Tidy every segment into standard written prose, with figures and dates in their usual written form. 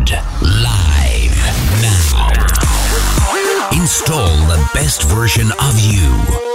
live now. Install the best version of you.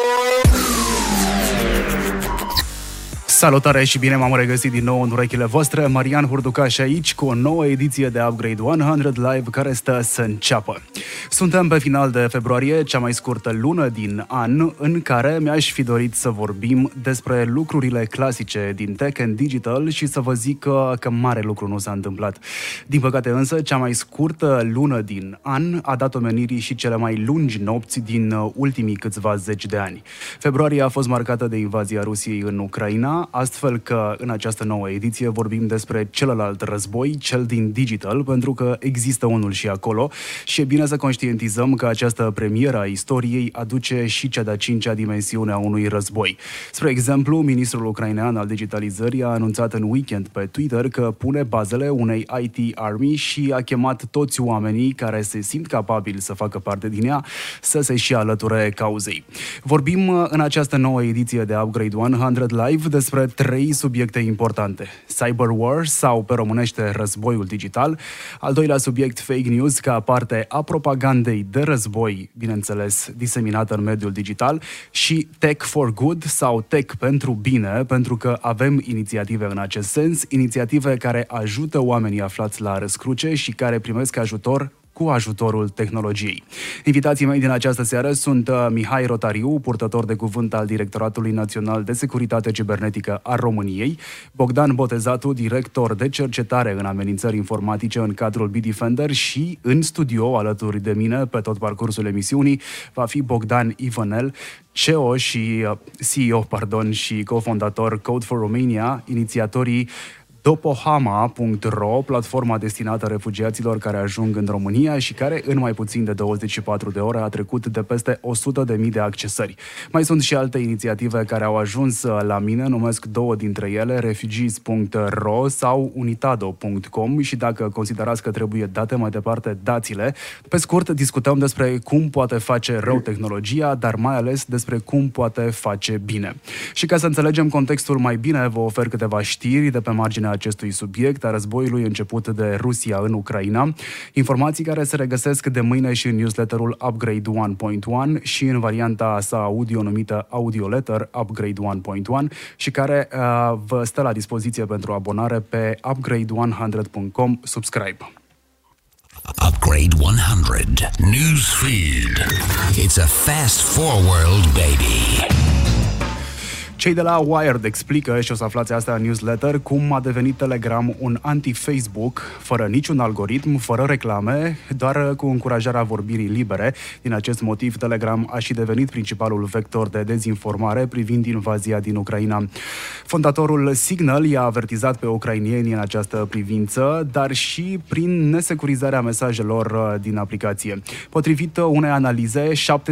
Salutare și bine m-am regăsit din nou în urechile voastre. Marian Hurducaș aici cu o nouă ediție de Upgrade 100 Live care stă să înceapă. Suntem pe final de februarie, cea mai scurtă lună din an, în care mi-aș fi dorit să vorbim despre lucrurile clasice din tech and digital și să vă zic că mare lucru nu s-a întâmplat. Din păcate însă, cea mai scurtă lună din an a dat omenirii și cele mai lungi nopți din ultimii câțiva zeci de ani. Februarie a fost marcată de invazia Rusiei în Ucraina, astfel că în această nouă ediție vorbim despre celălalt război, cel din digital, pentru că există unul și acolo și e bine să conștientizăm că această premieră a istoriei aduce și cea de-a cincea dimensiune a unui război. Spre exemplu, ministrul ucrainean al digitalizării a anunțat în weekend pe Twitter că pune bazele unei IT Army și a chemat toți oamenii care se simt capabili să facă parte din ea să se și alăture cauzei. Vorbim în această nouă ediție de Upgrade 100 Live despre trei subiecte importante. Cyber War sau, pe românește, războiul digital. Al doilea subiect, fake news, ca parte a propagandei de război, bineînțeles, diseminată în mediul digital. Și Tech for Good sau Tech pentru bine, pentru că avem inițiative în acest sens, inițiative care ajută oamenii aflați la răscruce și care primesc ajutor cu ajutorul tehnologiei. Invitații mei din această seară sunt Mihai Rotariu, purtător de cuvânt al Directoratului Național de Securitate Cibernetică a României, Bogdan Botezatu, director de cercetare în amenințări informatice în cadrul Bitdefender și în studio, alături de mine, pe tot parcursul emisiunii, va fi Bogdan Ivănel, CEO și cofondator Code for Romania, inițiatorii Dopohama.ro, platforma destinată refugiaților care ajung în România și care în mai puțin de 24 de ore a trecut de peste 100.000 de accesări. Mai sunt și alte inițiative care au ajuns la mine, numesc două dintre ele, refugees.ro sau unitado.com și dacă considerați că trebuie date mai departe, dați-le. Pe scurt, discutăm despre cum poate face rău tehnologia, dar mai ales despre cum poate face bine. Și ca să înțelegem contextul mai bine, vă ofer câteva știri de pe marginea acestui subiect, a războiului început de Rusia în Ucraina, informații care se regăsesc de mâine și în newsletterul Upgrade 1.1 și în varianta sa audio numită Audio Letter Upgrade 1.1 și care vă stă la dispoziție pentru abonare pe upgrade100.com subscribe. Upgrade 100 Newsfeed. It's a fast forward, baby. Cei de la Wired explică, și o să aflați asta în newsletter, cum a devenit Telegram un anti-Facebook, fără niciun algoritm, fără reclame, doar cu încurajarea vorbirii libere. Din acest motiv, Telegram a și devenit principalul vector de dezinformare privind invazia din Ucraina. Fondatorul Signal i-a avertizat pe ucrainieni în această privință, dar și prin nesecurizarea mesajelor din aplicație. Potrivit unei analize,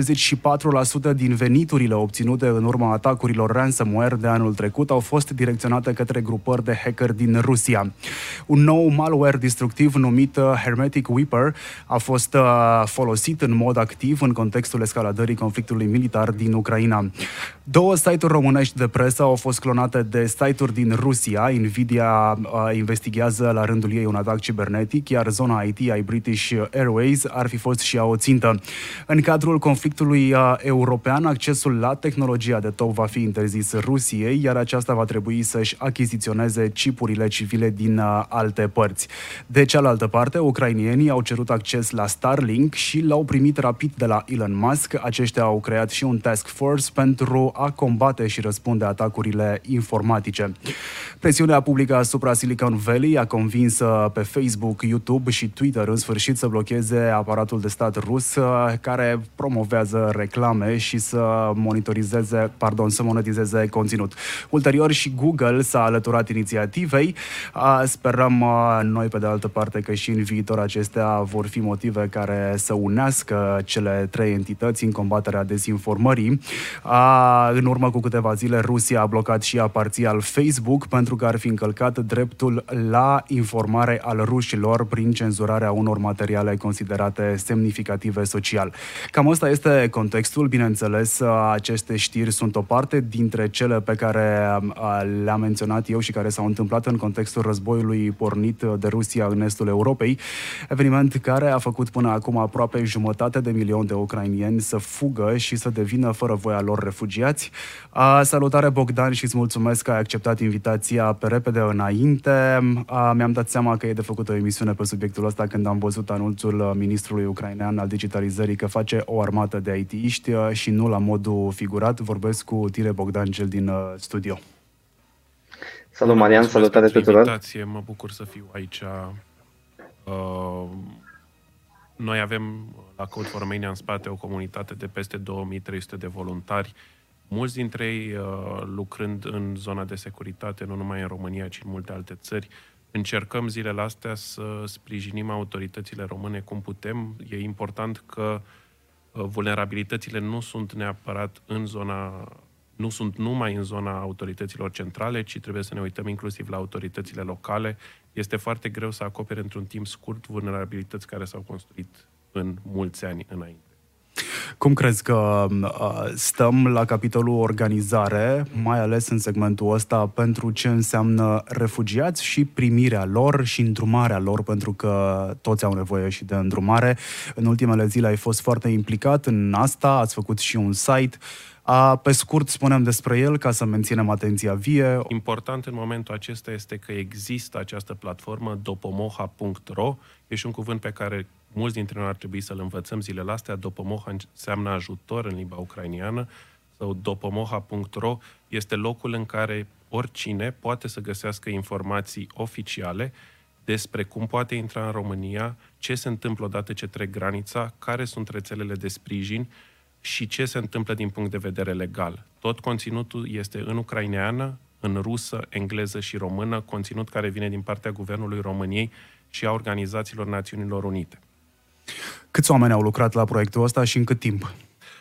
74% din veniturile obținute în urma atacurilor ransomware de anul trecut au fost direcționate către grupări de hacker din Rusia. Un nou malware destructiv numit Hermetic Weeper a fost folosit în mod activ în contextul escaladării conflictului militar din Ucraina. Două site-uri românești de presă au fost clonate de site-uri din Rusia. Nvidia investigează la rândul ei un atac cibernetic, iar zona IT ai British Airways ar fi fost și ea o țintă. În cadrul conflictului european, accesul la tehnologia de top va fi interzis Rusiei, iar aceasta va trebui să-și achiziționeze chipurile civile din alte părți. De cealaltă parte, ucrainienii au cerut acces la Starlink și l-au primit rapid de la Elon Musk. Aceștia au creat și un task force pentru a combate și răspunde atacurile informatice. Presiunea publică asupra Silicon Valley a convins pe Facebook, YouTube și Twitter în sfârșit să blocheze aparatul de stat rus care promovează reclame și să monetizeze conținut. Ulterior și Google s-a alăturat inițiativei. Sperăm noi pe de altă parte că și în viitor acestea vor fi motive care să unească cele trei entități în combaterea dezinformării. În urmă cu câteva zile, Rusia a blocat și ea parțial Facebook pentru că ar fi încălcat dreptul la informare al rușilor prin cenzurarea unor materiale considerate semnificative social. Cam ăsta este contextul. Bineînțeles, aceste știri sunt o parte dintre cele pe care le-am menționat eu și care s-au întâmplat în contextul războiului pornit de Rusia în estul Europei, eveniment care a făcut până acum aproape 500.000 de ucrainieni să fugă și să devină fără voia lor refugiați. Salutare, Bogdan, și îți mulțumesc că ai acceptat invitația pe repede înainte. Mi-am dat seama că e de făcut o emisiune pe subiectul ăsta când am văzut anunțul ministrului ucrainean al digitalizării că face o armată de IT-iști și nu la modul figurat. Vorbesc cu tine, Bogdan, cel din studio. Salut, Marian, salutare tuturor! Mă bucur să fiu aici. Noi avem la Code for Romania în spate o comunitate de peste 2300 de voluntari, mulți dintre ei lucrând în zona de securitate, nu numai în România, ci în multe alte țări. Încercăm zilele astea să sprijinim autoritățile române cum putem. E important că vulnerabilitățile nu sunt neapărat nu sunt numai în zona autorităților centrale, ci trebuie să ne uităm inclusiv la autoritățile locale. Este foarte greu să acopere într-un timp scurt vulnerabilități care s-au construit în mulți ani înainte. Cum crezi că stăm la capitolul organizare, mai ales în segmentul ăsta, pentru ce înseamnă refugiați și primirea lor și îndrumarea lor, pentru că toți au nevoie și de îndrumare? În ultimele zile ai fost foarte implicat în asta, ați făcut și un site. Pe scurt, spunem despre el ca să menținem atenția vie. Important în momentul acesta este că există această platformă dopomoha.ro. E și un cuvânt pe care mulți dintre noi ar trebui să-l învățăm zilele astea. Dopomoha înseamnă ajutor în limba ucrainiană. Sau dopomoha.ro este locul în care oricine poate să găsească informații oficiale despre cum poate intra în România, ce se întâmplă odată ce trec granița, care sunt rețelele de sprijin și ce se întâmplă din punct de vedere legal. Tot conținutul este în ucraineană, în rusă, engleză și română, conținut care vine din partea Guvernului României și a Organizațiilor Națiunilor Unite. Câți oameni au lucrat la proiectul ăsta și în cât timp?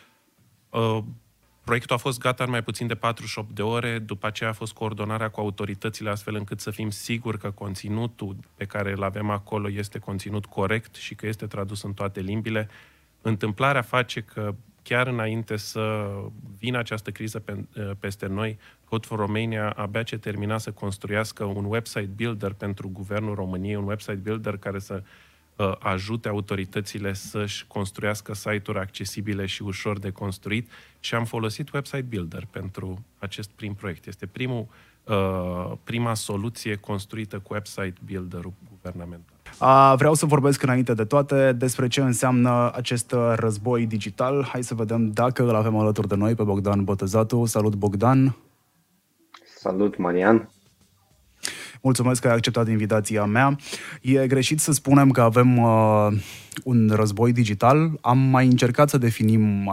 Proiectul a fost gata în mai puțin de 48 de ore, după aceea a fost coordonarea cu autoritățile astfel încât să fim siguri că conținutul pe care îl avem acolo este conținut corect și că este tradus în toate limbile. Întâmplarea face că chiar înainte să vină această criză peste noi, Code for Romania abia ce termina să construiască un website builder pentru Guvernul României, un website builder care să ajute autoritățile să-și construiască site-uri accesibile și ușor de construit și am folosit website builder pentru acest prim proiect. Este prima soluție construită cu website builder-ul guvernamental. Vreau să vorbesc înainte de toate despre ce înseamnă acest război digital. Hai să vedem dacă îl avem alături de noi pe Bogdan Botezatu. Salut, Bogdan! Salut, Marian! Mulțumesc că ai acceptat invitația mea. E greșit să spunem că avem un război digital. Am mai încercat să definim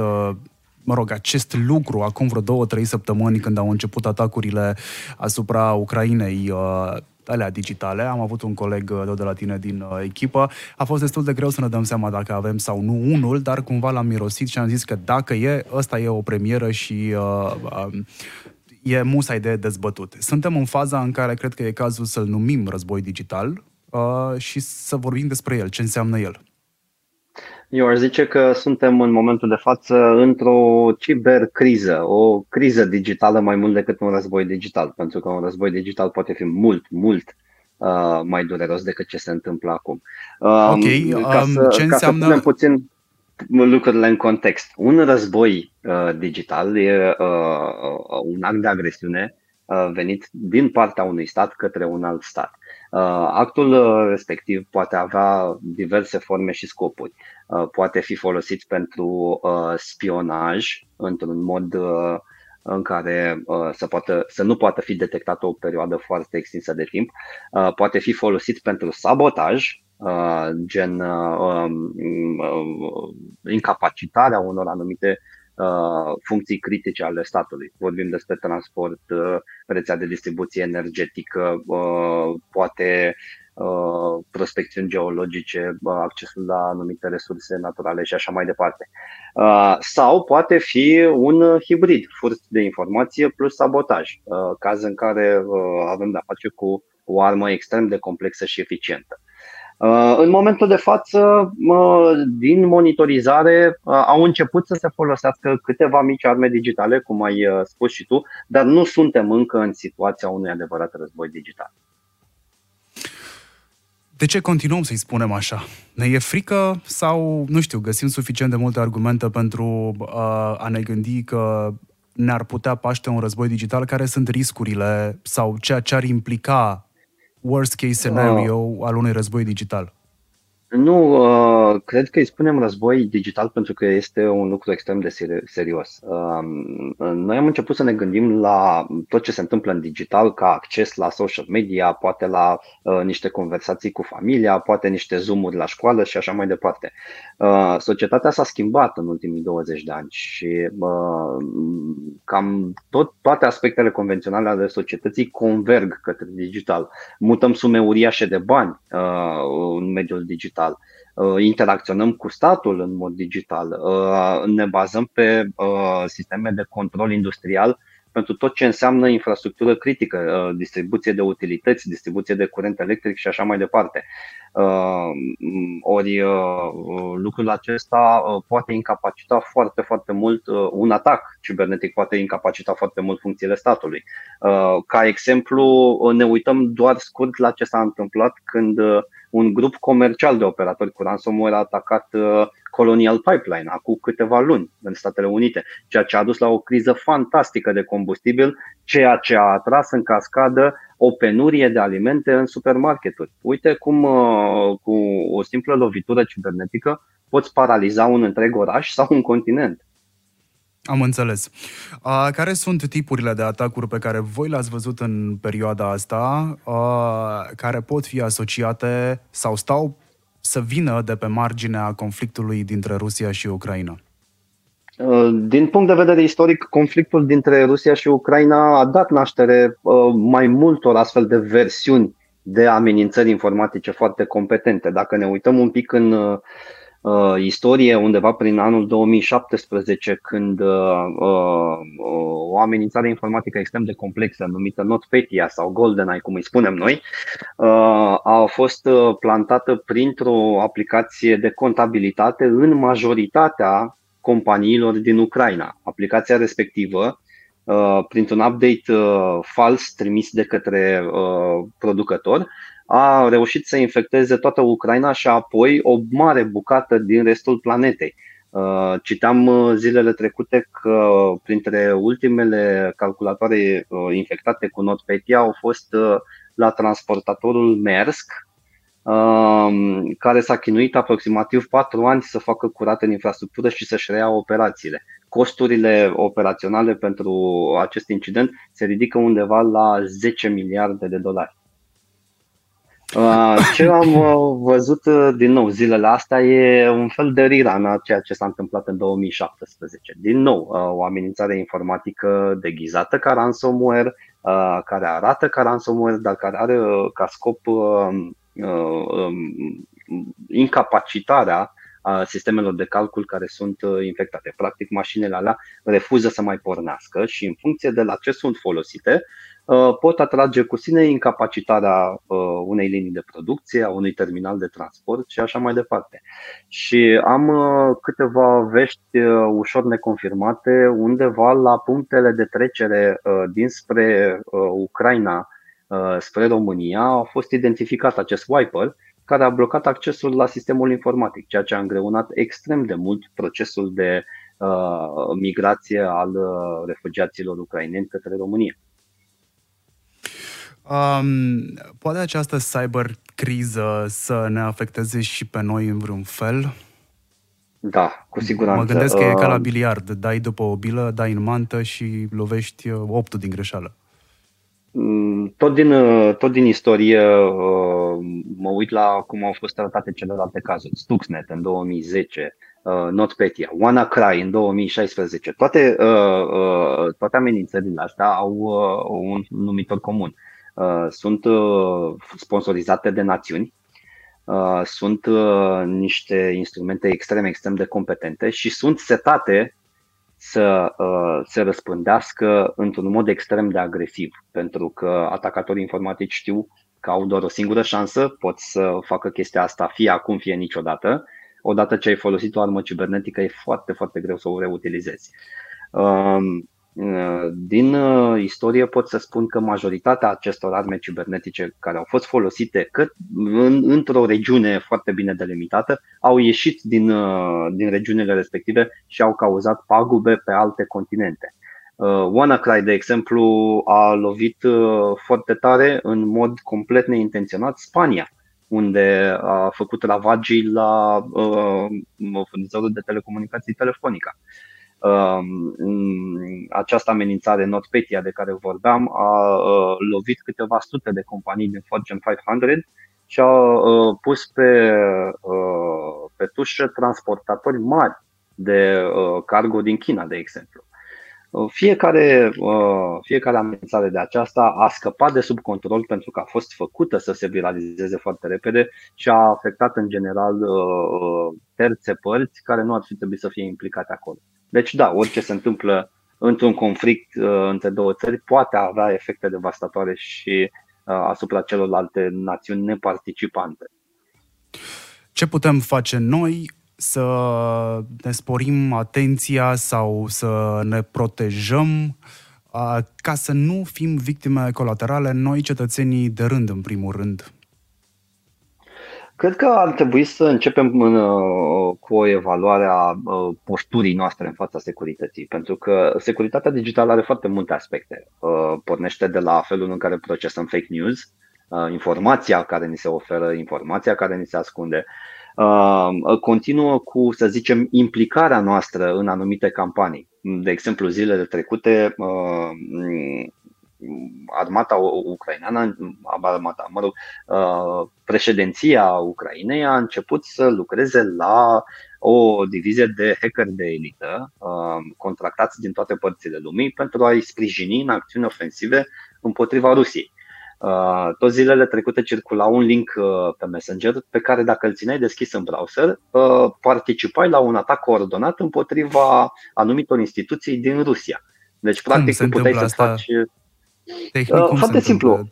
acest lucru acum vreo 2-3 săptămâni când au început atacurile asupra Ucrainei alea digitale. Am avut un coleg de la tine din echipă. A fost destul de greu să ne dăm seama dacă avem sau nu unul, dar cumva l-am mirosit și am zis că dacă ăsta e o premieră și e musai de dezbătut. Suntem în faza în care cred că e cazul să-l numim război digital și să vorbim despre el, ce înseamnă el. Eu aș zice că suntem în momentul de față într-o cibercriză, o criză digitală mai mult decât un război digital, pentru că un război digital poate fi mult mai dureros decât ce se întâmplă acum. Ce înseamnă... Ca să punem puțin lucrurile în context. Un război digital e un act de agresiune venit din partea unui stat către un alt stat. Actul respectiv poate avea diverse forme și scopuri. Poate fi folosit pentru spionaj într-un mod în care să nu poată fi detectat o perioadă foarte extinsă de timp. Poate fi folosit pentru sabotaj, gen incapacitarea unor anumite funcții critice ale statului. Vorbim despre transport, rețea de distribuție energetică, poate prospecțiuni geologice, accesul la anumite resurse naturale și așa mai departe. Sau poate fi un hibrid, furt de informație plus sabotaj, caz în care avem de-a face cu o armă extrem de complexă și eficientă. În momentul de față, din monitorizare, au început să se folosească câteva mici arme digitale, cum ai spus și tu, dar nu suntem încă în situația unui adevărat război digital. De ce continuăm să-i spunem așa? Ne e frică sau, nu știu, găsim suficient de multe argumente pentru a ne gândi că ne-ar putea paște un război digital? Care sunt riscurile sau ceea ce ar implica worst case scenario al unui război digital? Nu, cred că îi spunem război digital pentru că este un lucru extrem de serios. Noi am început să ne gândim la tot ce se întâmplă în digital ca acces la social media, poate la niște conversații cu familia, poate niște Zoom-uri la școală și așa mai departe. Societatea s-a schimbat în ultimii 20 de ani și cam toate aspectele convenționale ale societății converg către digital. Mutăm sume uriașe de bani în mediul digital. Interacționăm cu statul în mod digital, ne bazăm pe sisteme de control industrial pentru tot ce înseamnă infrastructură critică, distribuție de utilități, distribuție de curent electric și așa mai departe. Ori lucrul acesta poate incapacita foarte, foarte mult, un atac cibernetic poate incapacita foarte mult funcțiile statului. Ca exemplu, ne uităm doar scurt la ce s-a întâmplat când un grup comercial de operatori cu ransomware a atacat Colonial Pipeline acum câteva luni în Statele Unite, ceea ce a dus la o criză fantastică de combustibil, ceea ce a atras în cascadă o penurie de alimente în supermarketuri. Uite cum cu o simplă lovitură cibernetică poți paraliza un întreg oraș sau un continent. Am înțeles. Care sunt tipurile de atacuri pe care voi le-ați văzut în perioada asta, care pot fi asociate sau stau să vină de pe marginea conflictului dintre Rusia și Ucraina? Din punct de vedere istoric, conflictul dintre Rusia și Ucraina a dat naștere mai multor astfel de versiuni de amenințări informatice foarte competente. Dacă ne uităm un pic în istorie, undeva prin anul 2017, când o amenințare informatică extrem de complexă, numită NotPetya sau GoldenEye, cum îi spunem noi, a fost plantată printr-o aplicație de contabilitate în majoritatea companiilor din Ucraina. Aplicația respectivă, printr-un update fals trimis de către producător, a reușit să infecteze toată Ucraina și apoi o mare bucată din restul planetei. Citeam zilele trecute că printre ultimele calculatoare infectate cu NotPetya au fost la transportatorul Maersk, care s-a chinuit aproximativ 4 ani să facă curat în infrastructură și să-și reia operațiile. Costurile operaționale pentru acest incident se ridică undeva la 10 miliarde de dolari. Ce am văzut din nou zilele astea e un fel de rerun a ceea ce s-a întâmplat în 2017. Din nou, o amenințare informatică deghizată ca ransomware, care arată ca ransomware, dar care are ca scop incapacitarea sistemelor de calcul care sunt infectate. Practic, mașinile alea refuză să mai pornească și în funcție de la ce sunt folosite, pot atrage cu sine incapacitarea unei linii de producție, a unui terminal de transport și așa mai departe. Și am câteva vești ușor neconfirmate, undeva la punctele de trecere dinspre Ucraina spre România a fost identificat acest wiper care a blocat accesul la sistemul informatic, ceea ce a îngreunat extrem de mult procesul de migrație al refugiaților ucraineni către România. Poate această cybercriză să ne afecteze și pe noi în vreun fel? Da, cu siguranță. Mă gândesc că e ca la biliard. Dai după o bilă, dai în mantă și lovești 8 din greșeală. Tot din istorie mă uit la cum au fost tratate celelalte cazuri. Stuxnet în 2010, NotPetya, WannaCry în 2016. Toate amenințările astea au un numitor comun. Sunt sponsorizate de națiuni Sunt niște instrumente extrem de competente și sunt setate să se răspândească într-un mod extrem de agresiv, pentru că atacatorii informatici știu că au doar o singură șansă, pot să facă chestia asta fie acum, fie niciodată. Odată ce ai folosit o armă cibernetică, e foarte greu să o reutilizezi. Din istorie pot să spun că majoritatea acestor arme cibernetice care au fost folosite într-o regiune foarte bine delimitată au ieșit din regiunile respective și au cauzat pagube pe alte continente. WannaCry, de exemplu, a lovit foarte tare, în mod complet neintenționat, Spania, unde a făcut ravagii la furnizorul de telecomunicații Telefonica. Această amenințare NotPetya de care vorbeam a lovit câteva sute de companii din Fortune 500 și a pus pe tușă transportatori mari de cargo din China, de exemplu. Fiecare amenințare de aceasta a scăpat de sub control pentru că a fost făcută să se viralizeze foarte repede și a afectat în general terțe părți care nu ar fi trebuit să fie implicate acolo. Deci da, orice se întâmplă într-un conflict între două țări poate avea efecte devastatoare și asupra celorlalte națiuni neparticipante. Ce putem face noi să ne sporim atenția sau să ne protejăm ca să nu fim victime colaterale, noi cetățenii de rând, în primul rând? Cred că ar trebui să începem cu o evaluare a posturii noastre în fața securității, pentru că securitatea digitală are foarte multe aspecte. Pornește de la felul în care procesăm fake news, informația care ni se oferă, informația care ni se ascunde, continuă cu, să zicem, implicarea noastră în anumite campanii. De exemplu, zilele trecute, armata ucraineană, președinția Ucrainei a început să lucreze la o divizie de hackeri de elită contractați din toate părțile lumii pentru a-i sprijini în acțiuni ofensive împotriva Rusiei. Tot zilele trecute circula un link pe Messenger pe care, dacă îl țineai deschis în browser, participai la un atac coordonat împotriva anumitor instituții din Rusia. Deci, practic, tu puteai să faci... Foarte simplu.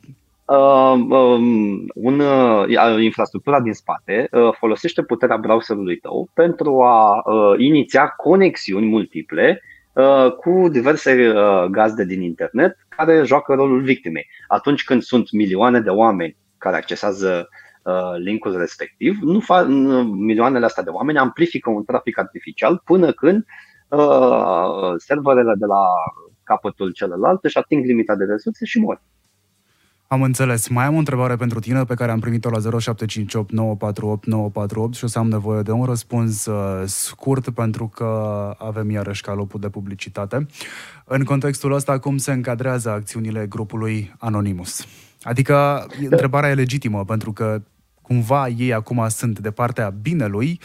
Infrastructura din spate folosește puterea browserului tău pentru a iniția conexiuni multiple cu diverse gazde din internet care joacă rolul victimei. Atunci când sunt milioane de oameni care accesează linkul respectiv, milioanele astea de oameni amplifică un trafic artificial până când serverele de la capătul celălalt își ating limita de resurse și mor. Am înțeles. Mai am o întrebare pentru tine pe care am primit-o la 0758 948 948 și o să am nevoie de un răspuns scurt pentru că avem iarăși calopul de publicitate. În contextul ăsta, cum se încadrează acțiunile grupului Anonymous? Adică întrebarea e legitimă pentru că cumva ei acum sunt de partea binelui,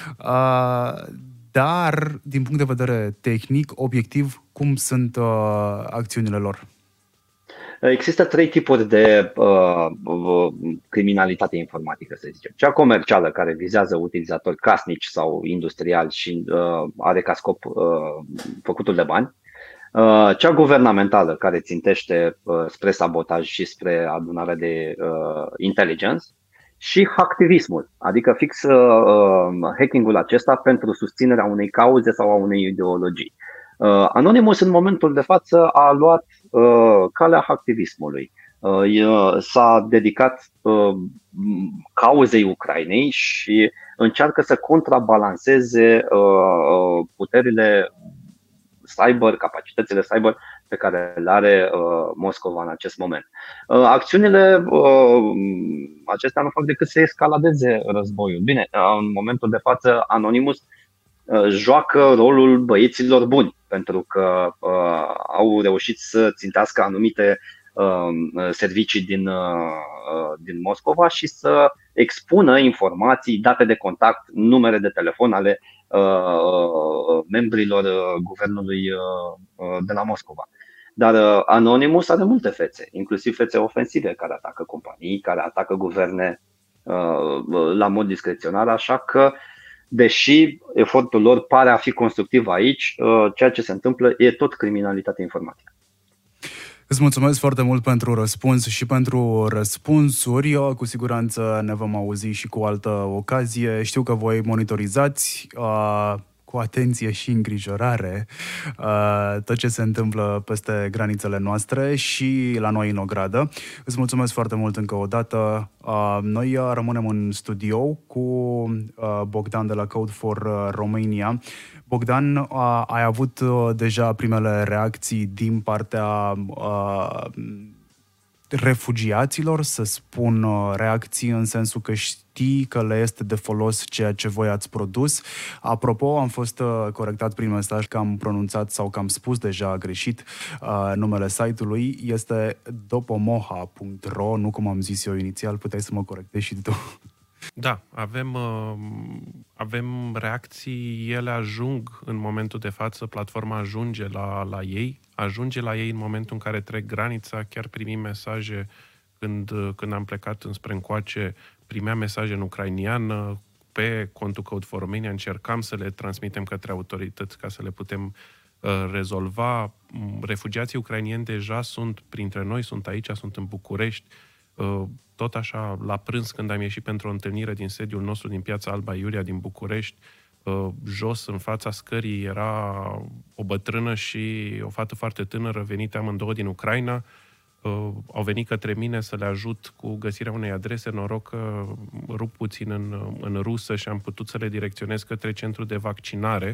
dar din punct de vedere tehnic, obiectiv, cum sunt acțiunile lor? Există trei tipuri de criminalitate informatică, să zicem. Cea comercială, care vizează utilizatori casnici sau industriali și are ca scop făcutul de bani. Cea guvernamentală, care țintește spre sabotaj și spre adunarea de intelligence. Și hacktivismul, adică fix hacking-ul acesta pentru susținerea unei cauze sau a unei ideologii. Anonymous în momentul de față a luat calea hacktivismului. S-a dedicat cauzei Ucrainei și încearcă să contrabalanceze puterile cyber, capacitățile cyber pe care le are Moscova în acest moment. Acțiunile acestea nu fac decât să escaladeze războiul. Bine, în momentul de față Anonymous joacă rolul băieților buni, pentru că au reușit să țintească anumite servicii din Moscova și să expună informații, date de contact, numere de telefon ale membrilor guvernului de la Moscova. Dar Anonymous are multe fețe, inclusiv fețe ofensive care atacă companii, care atacă guverne. la mod discreționar, așa că deși efortul lor pare a fi constructiv aici, ceea ce se întâmplă e tot criminalitate informatică. Îți mulțumesc foarte mult pentru răspuns și pentru răspunsuri. Cu siguranță ne vom auzi și cu altă ocazie. Știu că voi monitorizați cu atenție și îngrijorare tot ce se întâmplă peste granițele noastre și la noi în ogradă. Îți mulțumesc foarte mult încă o dată. Noi rămânem în studio cu Bogdan de la Code for Romania. Bogdan, ai avut deja primele reacții din partea refugiaților, să spun reacții în sensul că știi că le este de folos ceea ce voi ați produs. Apropo, am fost corectat prin mesaj că am pronunțat sau că am spus deja greșit numele site-ului. Este dopomoha.ro, nu cum am zis eu inițial, puteai să mă corectezi și tu. Da, avem reacții, ele ajung în momentul de față, platforma ajunge la ei, ajunge la ei în momentul în care trec granița, chiar primim mesaje când am plecat înspre încoace, primeam mesaje în ucrainiană, pe contul Code for Romania, încercam să le transmitem către autorități ca să le putem rezolva. Refugiații ucrainieni deja sunt printre noi, sunt aici, sunt în București. Tot așa, la prânz, când am ieșit pentru o întâlnire din sediul nostru din Piața Alba Iulia din București, jos, în fața scării, era o bătrână și o fată foarte tânără, venite amândouă din Ucraina. Au venit către mine să le ajut cu găsirea unei adrese. Noroc că rup puțin în rusă și am putut să le direcționez către centru de vaccinare,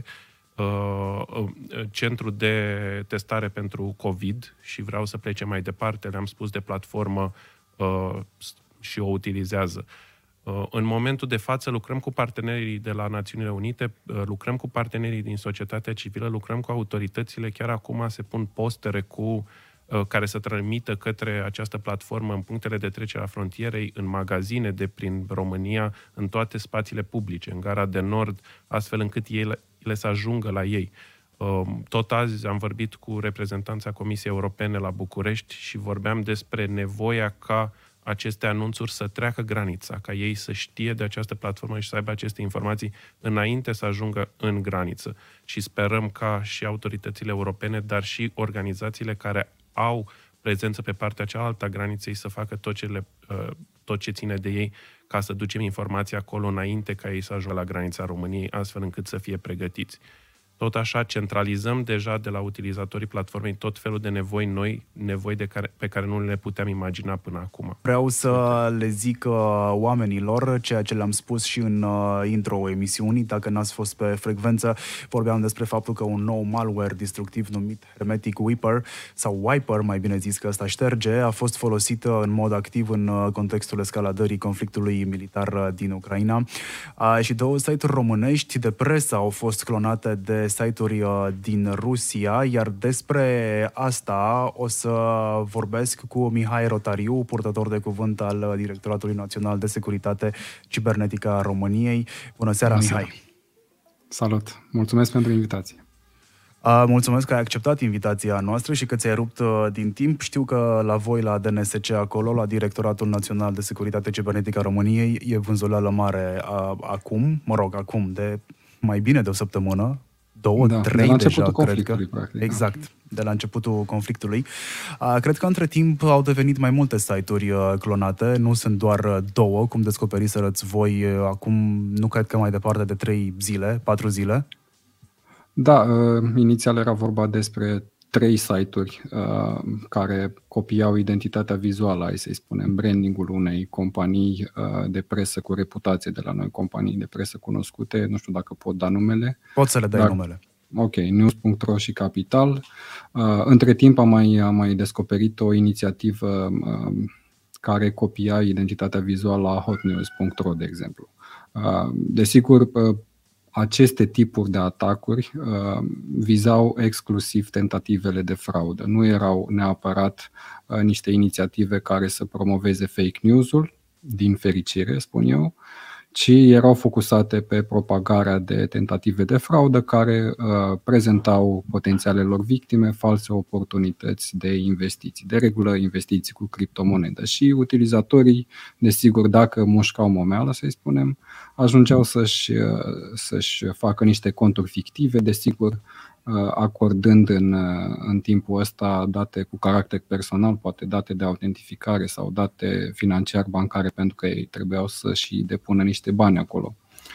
centru de testare pentru COVID, și vreau să plece mai departe. Le-am spus de platformă și o utilizează. În momentul de față lucrăm cu partenerii de la Națiunile Unite, lucrăm cu partenerii din societatea civilă, lucrăm cu autoritățile. Chiar acum se pun postere care să transmită către această platformă în punctele de trecere a frontierei, în magazine de prin România, în toate spațiile publice, în Gara de Nord, astfel încât ele să ajungă la ei. Tot azi am vorbit cu reprezentanța Comisiei Europene la București și vorbeam despre nevoia ca aceste anunțuri să treacă granița, ca ei să știe de această platformă și să aibă aceste informații înainte să ajungă în graniță. Și sperăm ca și autoritățile europene, dar și organizațiile care au prezență pe partea cealaltă a graniței să facă tot ce ține de ei, ca să ducem informația acolo înainte ca ei să ajungă la granița României, astfel încât să fie pregătiți. Tot așa, centralizăm deja de la utilizatorii platformei tot felul de nevoi noi, nevoi pe care nu le puteam imagina până acum. Vreau să le zic oamenilor ceea ce le-am spus și în intro emisiunii. Dacă n-ați fost pe frecvență, vorbeam despre faptul că un nou malware destructiv numit Hermetic Wiper, sau Wiper, mai bine zis, că ăsta șterge, a fost folosit în mod activ în contextul escaladării conflictului militar din Ucraina. Și două site-uri românești de presă au fost clonate de site-uri din Rusia, iar despre asta o să vorbesc cu Mihai Rotariu, purtător de cuvânt al Directoratului Național de Securitate Cibernetică a României. Bună seara, Mihai! Salut! Mulțumesc pentru invitație! Mulțumesc că ai acceptat invitația noastră și că ți-ai rupt din timp. Știu că la voi, la DNSC, acolo, la Directoratul Național de Securitate Cibernetică a României, e vânzuleală mare acum, de mai bine de o săptămână, 2-3 deja, cred că. Practic, exact, de la începutul conflictului. Cred că între timp au devenit mai multe site-uri clonate, nu sunt doar două, cum descoperiserăți voi acum, nu cred că mai departe de 4 zile. Da, inițial era vorba despre 3 site-uri care copiau identitatea vizuală, hai să-i spunem, branding-ul unei companii de presă cu reputație de la noi, companii de presă cunoscute, nu știu dacă pot da numele. Pot să le dai numele. Ok, News.ro și Capital. Între timp am mai descoperit o inițiativă care copia identitatea vizuală a hotnews.ro, de exemplu. Desigur, aceste tipuri de atacuri vizau exclusiv tentativele de fraudă. Nu erau neapărat niște inițiative care să promoveze fake news-ul, din fericire, spun eu, ci erau focusate pe propagarea de tentative de fraudă care prezentau potențialelor victime false oportunități de investiții, de regulă investiții cu criptomonedă. Și utilizatorii, desigur, dacă mușcau momeală, să-i spunem, ajungeau să-și facă niște conturi fictive, desigur, acordând în timpul ăsta date cu caracter personal, poate date de autentificare sau date financiar-bancare, pentru că ei trebuiau să și depună niște bani acolo.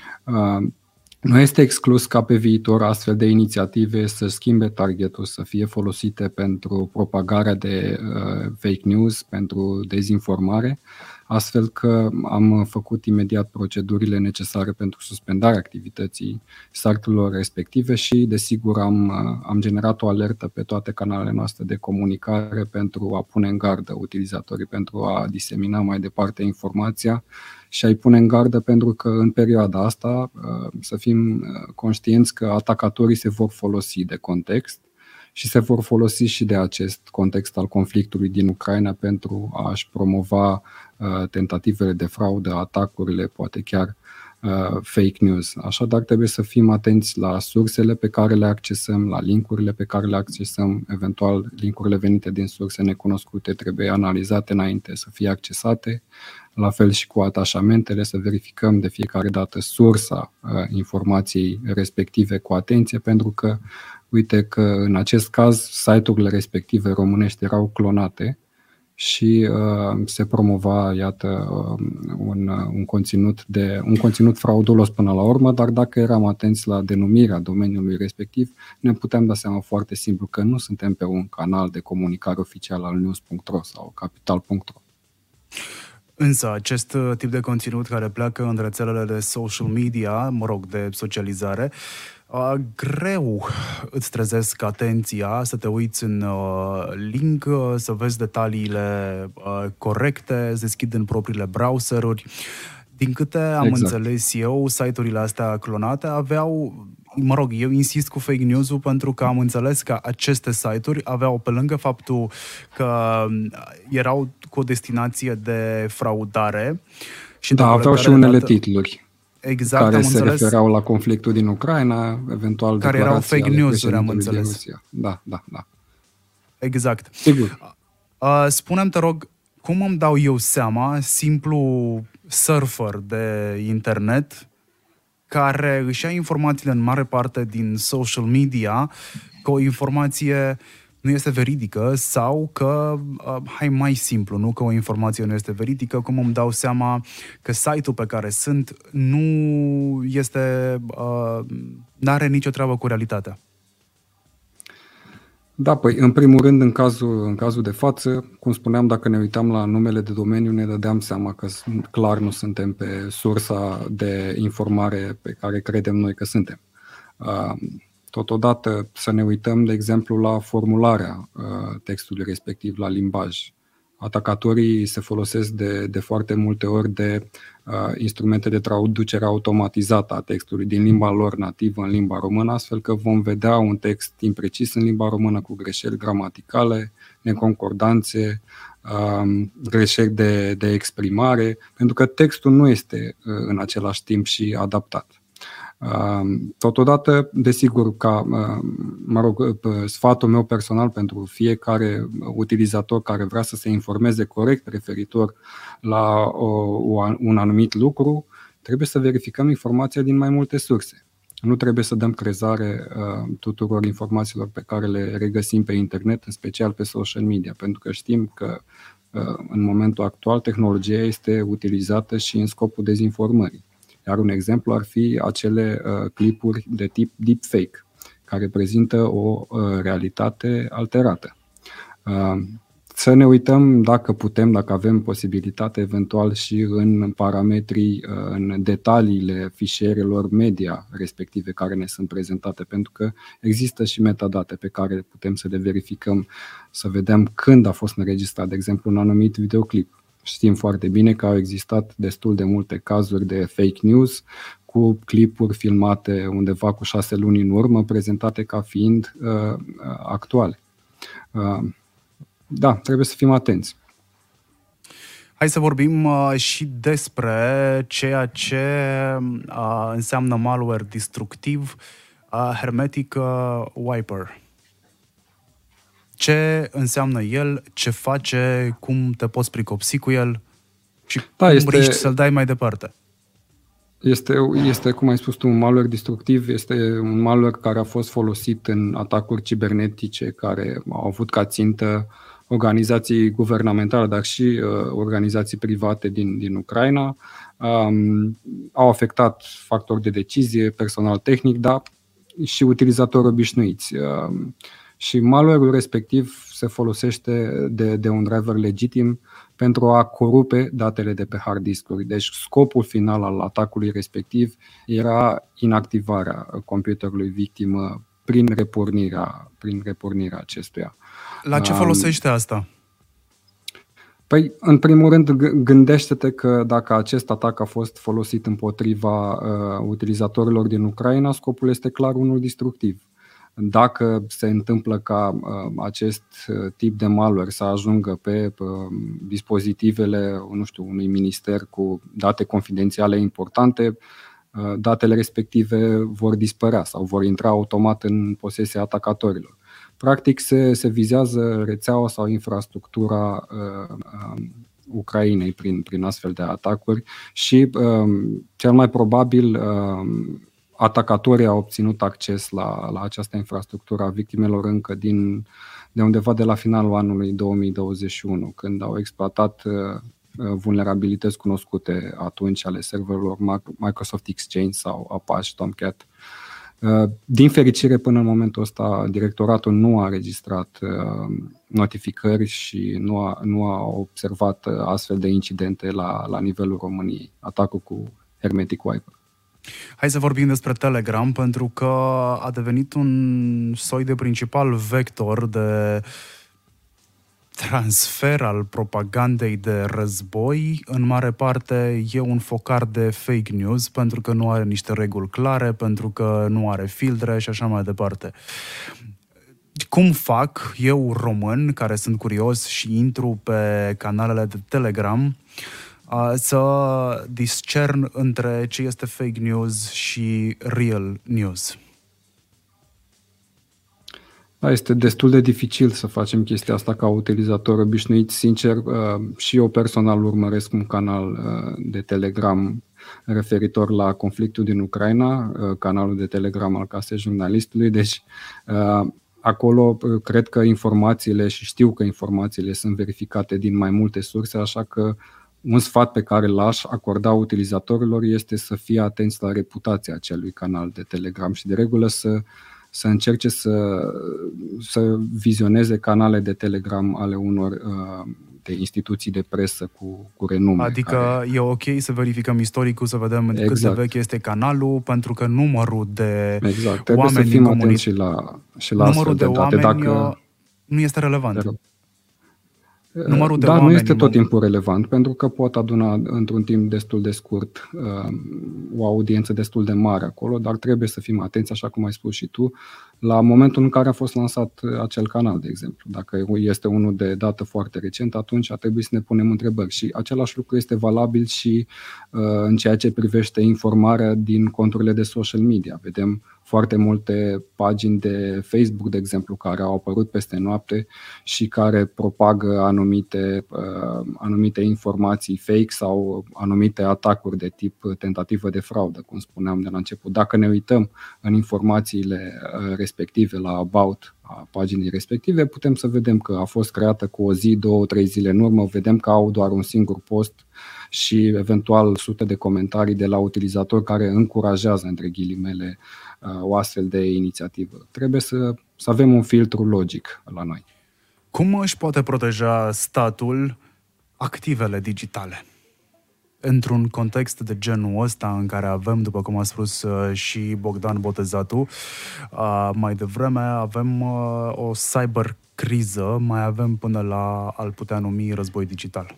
Nu este exclus ca pe viitor astfel de inițiative să schimbe targetul, să fie folosite pentru propagarea de fake news, pentru dezinformare, astfel că am făcut imediat procedurile necesare pentru suspendarea activității site-urilor respective și, desigur, am generat o alertă pe toate canalele noastre de comunicare pentru a pune în gardă utilizatorii, pentru a disemina mai departe informația și a-i pune în gardă, pentru că în perioada asta să fim conștienți că atacatorii se vor folosi de context și se vor folosi și de acest context al conflictului din Ucraina pentru a-și promova tentativele de fraudă, atacurile, poate chiar fake news. Așadar, trebuie să fim atenți la sursele pe care le accesăm, la linkurile pe care le accesăm, eventual linkurile venite din surse necunoscute trebuie analizate înainte să fie accesate, la fel și cu atașamentele, să verificăm de fiecare dată sursa informației respective cu atenție, pentru că uite că în acest caz site-urile respective românești erau clonate și se promova, iată, un conținut fraudulos până la urmă, dar dacă eram atenți la denumirea domeniului respectiv, ne putem da seama foarte simplu că nu suntem pe un canal de comunicare oficial al news.ro sau capital.ro. Însă, acest tip de conținut care pleacă în rețelele de social media, de socializare, greu îți trezesc atenția să te uiți în link, să vezi detaliile corecte, să deschid în propriile browseruri. Din câte am înțeles eu, site-urile astea clonate aveau, eu insist cu fake news-ul pentru că am înțeles că aceste site-uri aveau, pe lângă faptul că erau cu o destinație de fraudare și de aveau și unele titluri. Exact, care se refereau la conflictul din Ucraina, eventual care erau fake news-uri, am înțeles. Da. Exact. Sigur. Spune-mi, te rog, cum îmi dau eu seama, simplu surfer de internet, care își ia informațiile în mare parte din social media, că o informație nu este veridică sau că, mai simplu, nu că o informație nu este veridică, cum îmi dau seama că site-ul pe care sunt nu este, n-are nicio treabă cu realitatea? Da, păi, în primul rând, în cazul de față, cum spuneam, dacă ne uitam la numele de domeniu, ne dădeam seama că clar nu suntem pe sursa de informare pe care credem noi că suntem. Totodată să ne uităm, de exemplu, la formularea textului respectiv, la limbaj. Atacatorii se folosesc de foarte multe ori de instrumente de traducere automatizată a textului din limba lor nativă în limba română, astfel că vom vedea un text imprecis în limba română cu greșeli gramaticale, neconcordanțe, greșeli de exprimare, pentru că textul nu este în același timp și adaptat. Totodată, desigur, sfatul meu personal pentru fiecare utilizator care vrea să se informeze corect referitor la un anumit lucru, trebuie să verificăm informația din mai multe surse. Nu trebuie să dăm crezare tuturor informațiilor pe care le regăsim pe internet, în special pe social media, pentru că știm că în momentul actual tehnologia este utilizată și în scopul dezinformării. Iar un exemplu ar fi acele clipuri de tip deepfake, care prezintă o realitate alterată. Să ne uităm dacă putem, dacă avem posibilitate, eventual și în parametrii, în detaliile fișierelor media respective care ne sunt prezentate, pentru că există și metadate pe care putem să le verificăm, să vedem când a fost înregistrat, de exemplu, un anumit videoclip. Știm foarte bine că au existat destul de multe cazuri de fake news cu clipuri filmate undeva cu 6 luni în urmă, prezentate ca fiind actuale. Da, trebuie să fim atenți. Hai să vorbim și despre ceea ce înseamnă malware destructiv, Hermetic Wiper. Ce înseamnă el, ce face, cum te poți pricopsi cu el și cum riști să-l dai mai departe? Este, cum ai spus tu, un malware destructiv, este un malware care a fost folosit în atacuri cibernetice care au avut ca țintă organizații guvernamentale, dar și organizații private din Ucraina. Au afectat factori de decizie, personal tehnic, dar și utilizatori obișnuiți. Și malware-ul respectiv se folosește de un driver legitim pentru a corupe datele de pe hard disk-uri. Deci scopul final al atacului respectiv era inactivarea computerului victimă prin repornirea acestuia. La ce folosește asta? Păi, în primul rând, gândește-te că dacă acest atac a fost folosit împotriva utilizatorilor din Ucraina, scopul este clar unul destructiv. Dacă se întâmplă ca acest tip de malware să ajungă pe dispozitivele, unui minister cu date confidențiale importante, datele respective vor dispărea sau vor intra automat în posesia atacatorilor. Practic se vizează rețeaua sau infrastructura Ucrainei prin astfel de atacuri și cel mai probabil atacatorii au obținut acces la această infrastructură a victimelor încă de undeva de la finalul anului 2021, când au exploatat vulnerabilități cunoscute atunci ale serverelor Microsoft Exchange sau Apache Tomcat. Din fericire, până în momentul ăsta, directoratul nu a înregistrat notificări și nu a observat astfel de incidente la nivelul României. Atacul cu Hermetic Wiper. Hai să vorbim despre Telegram, pentru că a devenit un soi de principal vector de transfer al propagandei de război. În mare parte e un focar de fake news, pentru că nu are niște reguli clare, pentru că nu are filtre și așa mai departe. Cum fac eu, român, care sunt curios și intru pe canalele de Telegram, să discern între ce este fake news și real news? Da, este destul de dificil să facem chestia asta ca utilizator obișnuit. Sincer, și eu personal urmăresc un canal de Telegram referitor la conflictul din Ucraina, canalul de Telegram al Casei Jurnalistului. Deci acolo cred că informațiile, și știu că informațiile sunt verificate din mai multe surse, așa că un sfat pe care l-aș acorda utilizatorilor este să fie atenți la reputația acelui canal de Telegram și de regulă să încerce să vizioneze canale de Telegram ale unor de instituții de presă cu renume. Adică e ok să verificăm istoricul, să vedem cât de vechi este canalul, pentru că numărul de trebuie oameni să fim din atenți și la numărul de date. oameni nu este relevant. Numărul de oameni nu este tot timpul relevant, pentru că pot aduna într-un timp destul de scurt o audiență destul de mare acolo, dar trebuie să fim atenți, așa cum ai spus și tu, la momentul în care a fost lansat acel canal, de exemplu. Dacă este unul de dată foarte recent, atunci ar trebui să ne punem întrebări. Și același lucru este valabil și în ceea ce privește informarea din conturile de social media. Vedem foarte multe pagini de Facebook, de exemplu, care au apărut peste noapte și care propagă anumite informații fake sau anumite atacuri de tip tentativă de fraudă, cum spuneam de la început. Dacă ne uităm în informațiile respective la about a paginii respective, putem să vedem că a fost creată cu o zi, 2-3 zile în urmă, vedem că au doar un singur post și eventual sute de comentarii de la utilizatori care încurajează, între ghilimele, o astfel de inițiativă. Trebuie să avem un filtru logic la noi. Cum își poate proteja statul activele digitale? Într-un context de genul ăsta în care avem, după cum a spus și Bogdan Botezatu mai devreme, avem o cybercriză, mai avem până la a-l putea numi război digital.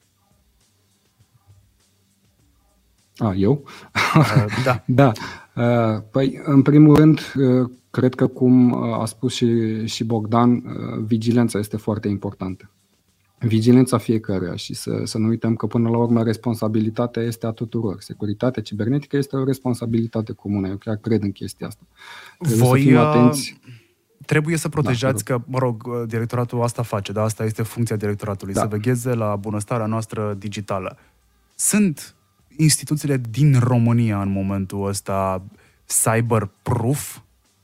Eu? Da. Da. Păi, în primul rând, cred că, cum a spus și Bogdan, vigilența este foarte importantă. vigilența fiecăruia și să nu uităm că până la urmă responsabilitatea este a tuturor. Securitatea cibernetică este o responsabilitate comună. Eu chiar cred în chestia asta. Trebuie să fim atenți. Trebuie să protejați, că, mă rog, directoratul asta face, dar asta este funcția directoratului, să vegheze la bunăstarea noastră digitală. Sunt instituțiile din România în momentul ăsta cyber-proof?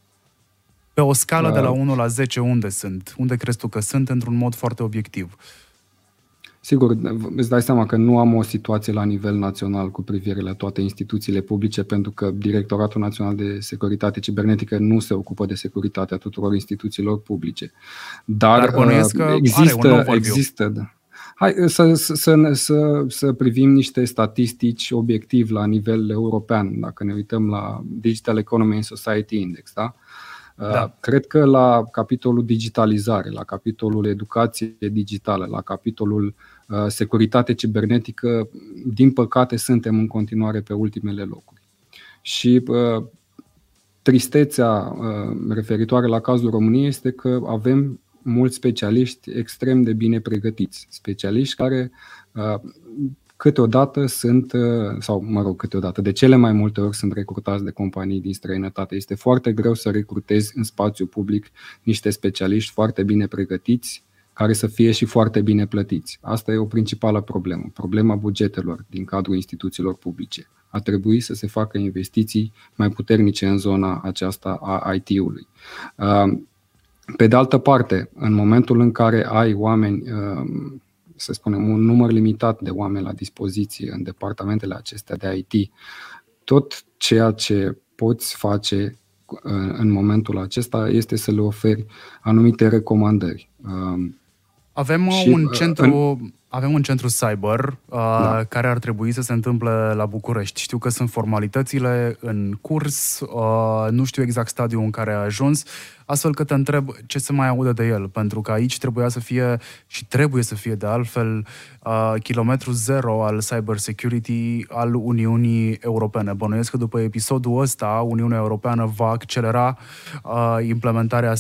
Pe o scală de la 1 la 10, unde sunt? Unde crezi tu că sunt, într-un mod foarte obiectiv? Sigur, îți dai seama că nu am o situație la nivel național cu privire la toate instituțiile publice, pentru că Directoratul Național de Securitate Cibernetică nu se ocupă de securitatea tuturor instituțiilor publice. Dar bănuiesc că există. Hai să privim niște statistici obiectiv la nivel european, dacă ne uităm la Digital Economy and Society Index, da? Da. Cred că la capitolul digitalizare, la capitolul educație digitală, la capitolul securitate cibernetică, din păcate suntem în continuare pe ultimele locuri. Și tristețea referitoare la cazul României este că avem mulți specialiști extrem de bine pregătiți, specialiști care câteodată sunt, de cele mai multe ori sunt recrutați de companii din străinătate. Este foarte greu să recrutezi în spațiu public niște specialiști foarte bine pregătiți, care să fie și foarte bine plătiți. Asta e o principală problemă, problema bugetelor din cadrul instituțiilor publice. Ar trebui să se facă investiții mai puternice în zona aceasta a IT-ului. Pe de altă parte, în momentul în care ai oameni, să spunem, un număr limitat de oameni la dispoziție în departamentele acestea de IT, tot ceea ce poți face în momentul acesta este să le oferi anumite recomandări. Avem un centru cyber care ar trebui să se întâmple la București. Știu că sunt formalitățile în curs, nu știu exact stadiul în care a ajuns, astfel că te întreb ce se mai aude de el, pentru că aici trebuia să fie și trebuie să fie de altfel kilometru zero al cyber security al Uniunii Europene. Bănuiesc că după episodul ăsta Uniunea Europeană va accelera implementarea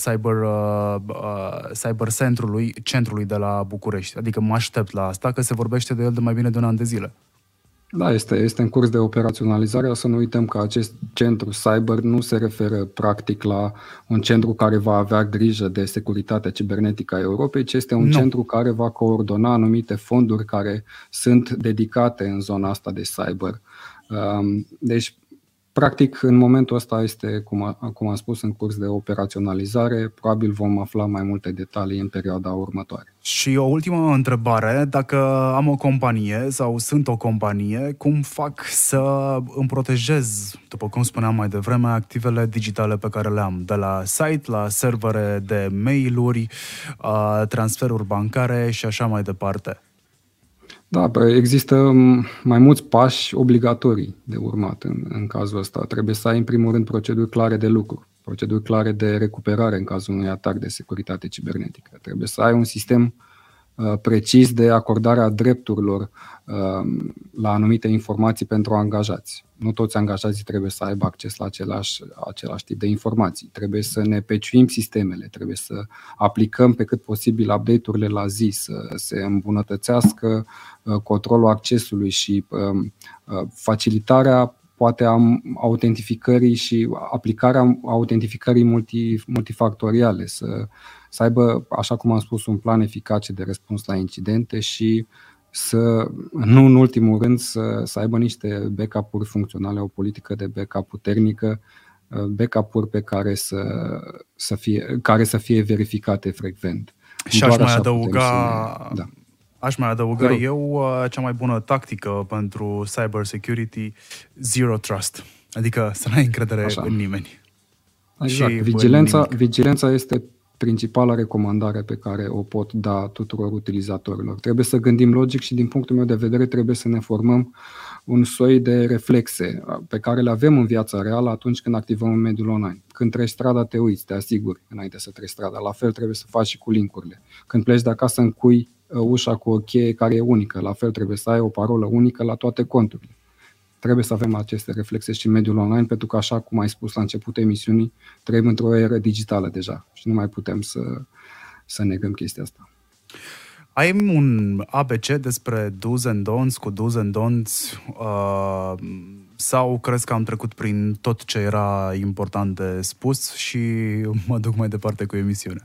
cyber centrului de la București. Adică mă aștept la asta, că se vorbește de el de mai bine de un an de zile. Da, este în curs de operaționalizare. O să nu uităm că acest centru cyber nu se referă practic la un centru care va avea grijă de securitatea cibernetică a Europei, ci este un centru care va coordona anumite fonduri care sunt dedicate în zona asta de cyber. Deci, practic, în momentul ăsta este, cum am spus, în curs de operaționalizare. Probabil vom afla mai multe detalii în perioada următoare. Și o ultimă întrebare, dacă am o companie sau sunt o companie, cum fac să îmi protejez, după cum spuneam mai devreme, activele digitale pe care le am, de la site, la servere de mail-uri, transferuri bancare și așa mai departe? Da, există mai mulți pași obligatorii de urmat în cazul ăsta. Trebuie să ai, în primul rând, proceduri clare de lucru, proceduri clare de recuperare în cazul unui atac de securitate cibernetică. Trebuie să ai un sistem precis de acordarea drepturilor la anumite informații pentru angajați. Nu toți angajații trebuie să aibă acces la același tip de informații. Trebuie să ne peciuim sistemele, trebuie să aplicăm pe cât posibil update-urile la zi, să se îmbunătățească controlul accesului și facilitarea poate a autentificării și aplicarea autentificării multifactoriale, să aibă, așa cum am spus, un plan eficace de răspuns la incidente și nu în ultimul rând, să aibă niște backup-uri funcționale, o politică de backup puternică, backup-uri pe care să fie verificate frecvent. Și aș mai adăuga eu cea mai bună tactică pentru cyber security, zero trust. Adică să n-ai încredere în nimeni. Exact. Vigilența este principala recomandare pe care o pot da tuturor utilizatorilor. Trebuie să gândim logic și, din punctul meu de vedere, trebuie să ne formăm un soi de reflexe pe care le avem în viața reală atunci când activăm în mediul online. Când treci strada, te uiți, te asiguri înainte să treci strada. La fel trebuie să faci și cu link-urile. Când pleci de acasă, încui ușa cu o cheie care e unică. La fel trebuie să ai o parolă unică la toate conturile. Trebuie să avem aceste reflexe și în mediul online, pentru că, așa cum ai spus la începutul emisiunii, trăim într-o eră digitală deja și nu mai putem să negăm chestia asta. Ai un ABC despre do's and don'ts cu do's and don'ts sau crezi că am trecut prin tot ce era important de spus și mă duc mai departe cu emisiunea?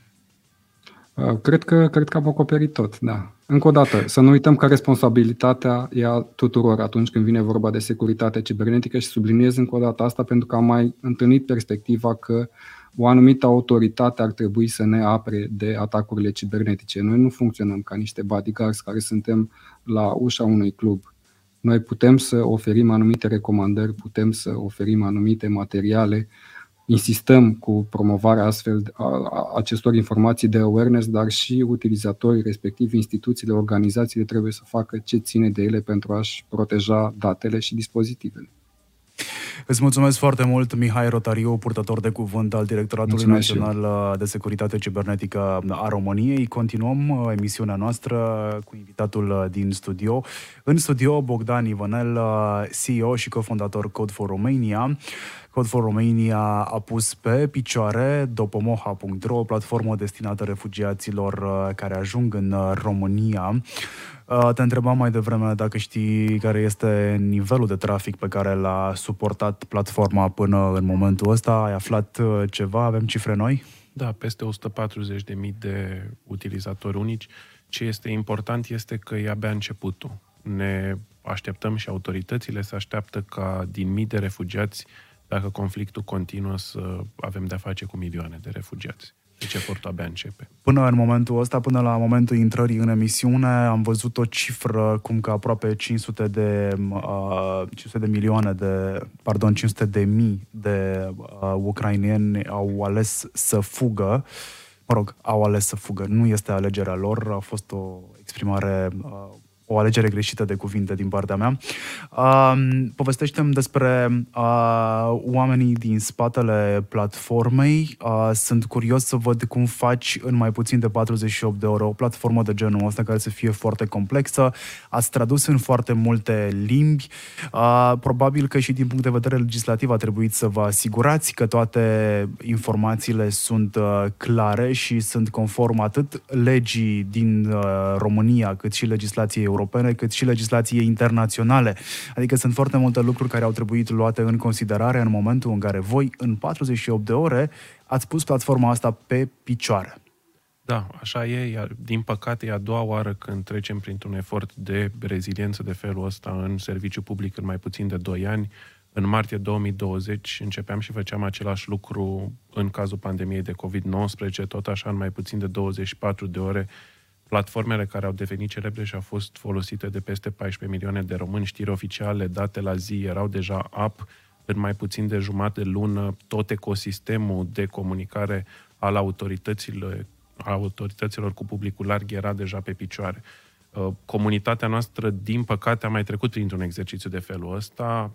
Cred că am acoperit tot, da. Încă o dată, să nu uităm că responsabilitatea e a tuturor atunci când vine vorba de securitate cibernetică și subliniez încă o dată asta pentru că am mai întâlnit perspectiva că o anumită autoritate ar trebui să ne apere de atacurile cibernetice. Noi nu funcționăm ca niște bodyguards care suntem la ușa unui club. Noi putem să oferim anumite recomandări, putem să oferim anumite materiale, insistăm cu promovarea astfel acestor informații de awareness, dar și utilizatorii, respectiv instituțiile, organizațiile trebuie să facă ce ține de ele pentru a-și proteja datele și dispozitivele. Îți mulțumesc foarte mult, Mihai Rotariu, purtător de cuvânt al Directoratului Național de Securitate Cibernetică a României. Continuăm emisiunea noastră cu invitatul din studio. În studio, Bogdan Ivănel, CEO și cofondator Code for Romania. Code for Romania a pus pe picioare dopomoha.ro, o platformă destinată refugiaților care ajung în România. Te întrebam mai devreme dacă știi care este nivelul de trafic pe care l-a suportat platforma până în momentul ăsta. Ai aflat ceva? Avem cifre noi? Da, peste 140.000 de utilizatori unici. Ce este important este că e abia începutul. Ne așteptăm și autoritățile se așteaptă ca din mii de refugiați, dacă conflictul continuă, să avem de-a face cu milioane de refugiați. Deci efortul abia începe. Până în momentul ăsta, până la momentul intrării în emisiune, am văzut o cifră cum că aproape 500 de mii de ucraineni au ales să fugă. Mă rog, au ales să fugă. Nu este alegerea lor, a fost o exprimare, o alegere greșită de cuvinte din partea mea. Povestește-mi despre oamenii din spatele platformei. Sunt curios să văd cum faci în mai puțin de 48 de ore o platformă de genul ăsta care să fie foarte complexă. Ați tradus în foarte multe limbi. Probabil că și din punct de vedere legislativ a trebuit să vă asigurați că toate informațiile sunt clare și sunt conform atât legii din România, cât și legislației europene, cât și legislației internaționale. Adică sunt foarte multe lucruri care au trebuit luate în considerare în momentul în care voi, în 48 de ore, ați pus platforma asta pe picioare. Da, așa e, iar din păcate e a doua oară când trecem printr-un efort de reziliență de felul ăsta în serviciu public în mai puțin de 2 ani. În martie 2020 începeam și făceam același lucru în cazul pandemiei de COVID-19, tot așa în mai puțin de 24 de ore. Platformele care au devenit celebre și au fost folosite de peste 14 milioane de români, știri oficiale, date la zi, erau deja up. În mai puțin de jumătate de lună, tot ecosistemul de comunicare al autorităților cu publicul larg era deja pe picioare. Comunitatea noastră, din păcate, a mai trecut printr-un exercițiu de felul ăsta.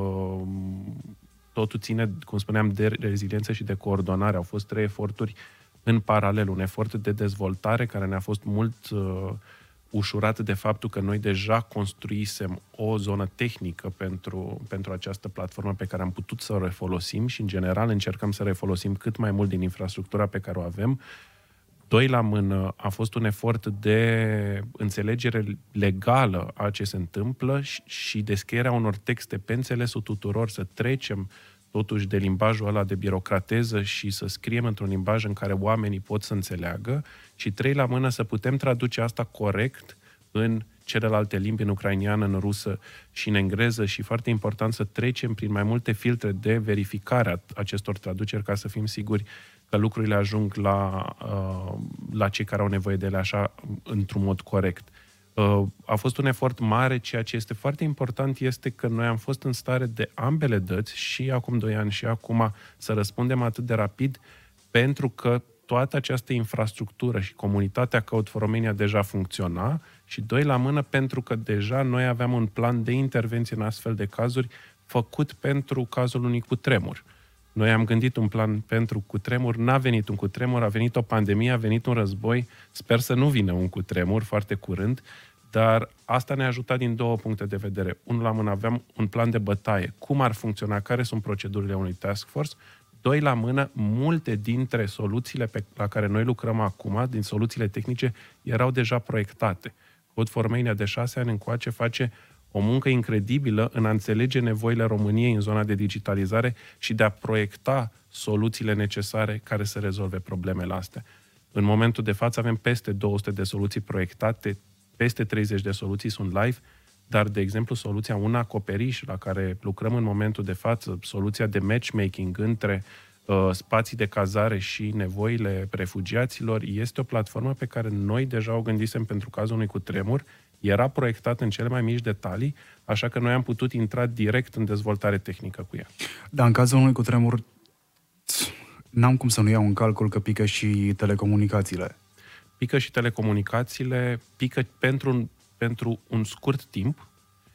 Totul ține, cum spuneam, de reziliență și de coordonare. Au fost 3 eforturi în paralel, un efort de dezvoltare care ne-a fost mult ușurat de faptul că noi deja construisem o zonă tehnică pentru această platformă pe care am putut să o refolosim și, în general, încercăm să refolosim cât mai mult din infrastructura pe care o avem. 2 la mână a fost un efort de înțelegere legală a ce se întâmplă și descrierea unor texte pe înțelesul tuturor, să trecem totuși de limbajul ăla de birocrateză și să scriem într-un limbaj în care oamenii pot să înțeleagă și 3 la mână să putem traduce asta corect în celelalte limbi, în ucrainiană, în rusă și în engleză și foarte important să trecem prin mai multe filtre de verificare a acestor traduceri ca să fim siguri că lucrurile ajung la cei care au nevoie de ele așa într-un mod corect. A fost un efort mare, ceea ce este foarte important este că noi am fost în stare de ambele dăți, și acum 2 ani și acum, să răspundem atât de rapid, pentru că toată această infrastructură și comunitatea Code for Romania deja funcționa și 2 la mână pentru că deja noi aveam un plan de intervenție în astfel de cazuri făcut pentru cazul unui cutremur. Noi am gândit un plan pentru cutremur, n-a venit un cutremur, a venit o pandemie, a venit un război, sper să nu vină un cutremur foarte curând, dar asta ne-a ajutat din 2 puncte de vedere. Unul la mână, aveam un plan de bătaie, cum ar funcționa, care sunt procedurile unui task force. doi la mână, multe dintre soluțiile la care noi lucrăm acum, din soluțiile tehnice, erau deja proiectate. Code4Mania de 6 ani încoace face o muncă incredibilă în a înțelege nevoile României în zona de digitalizare și de a proiecta soluțiile necesare care să rezolve problemele astea. În momentul de față avem peste 200 de soluții proiectate, peste 30 de soluții sunt live, dar, de exemplu, soluția Un Acoperiș, la care lucrăm în momentul de față, soluția de matchmaking între spații de cazare și nevoile refugiaților, este o platformă pe care noi deja o gândisem pentru cazul unui cutremur, era proiectat în cele mai mici detalii, așa că noi am putut intra direct în dezvoltare tehnică cu ea. Dar în cazul unui cutremur, n-am cum să nu iau în calcul că pică și telecomunicațiile. Pică și telecomunicațiile, pică pentru un scurt timp.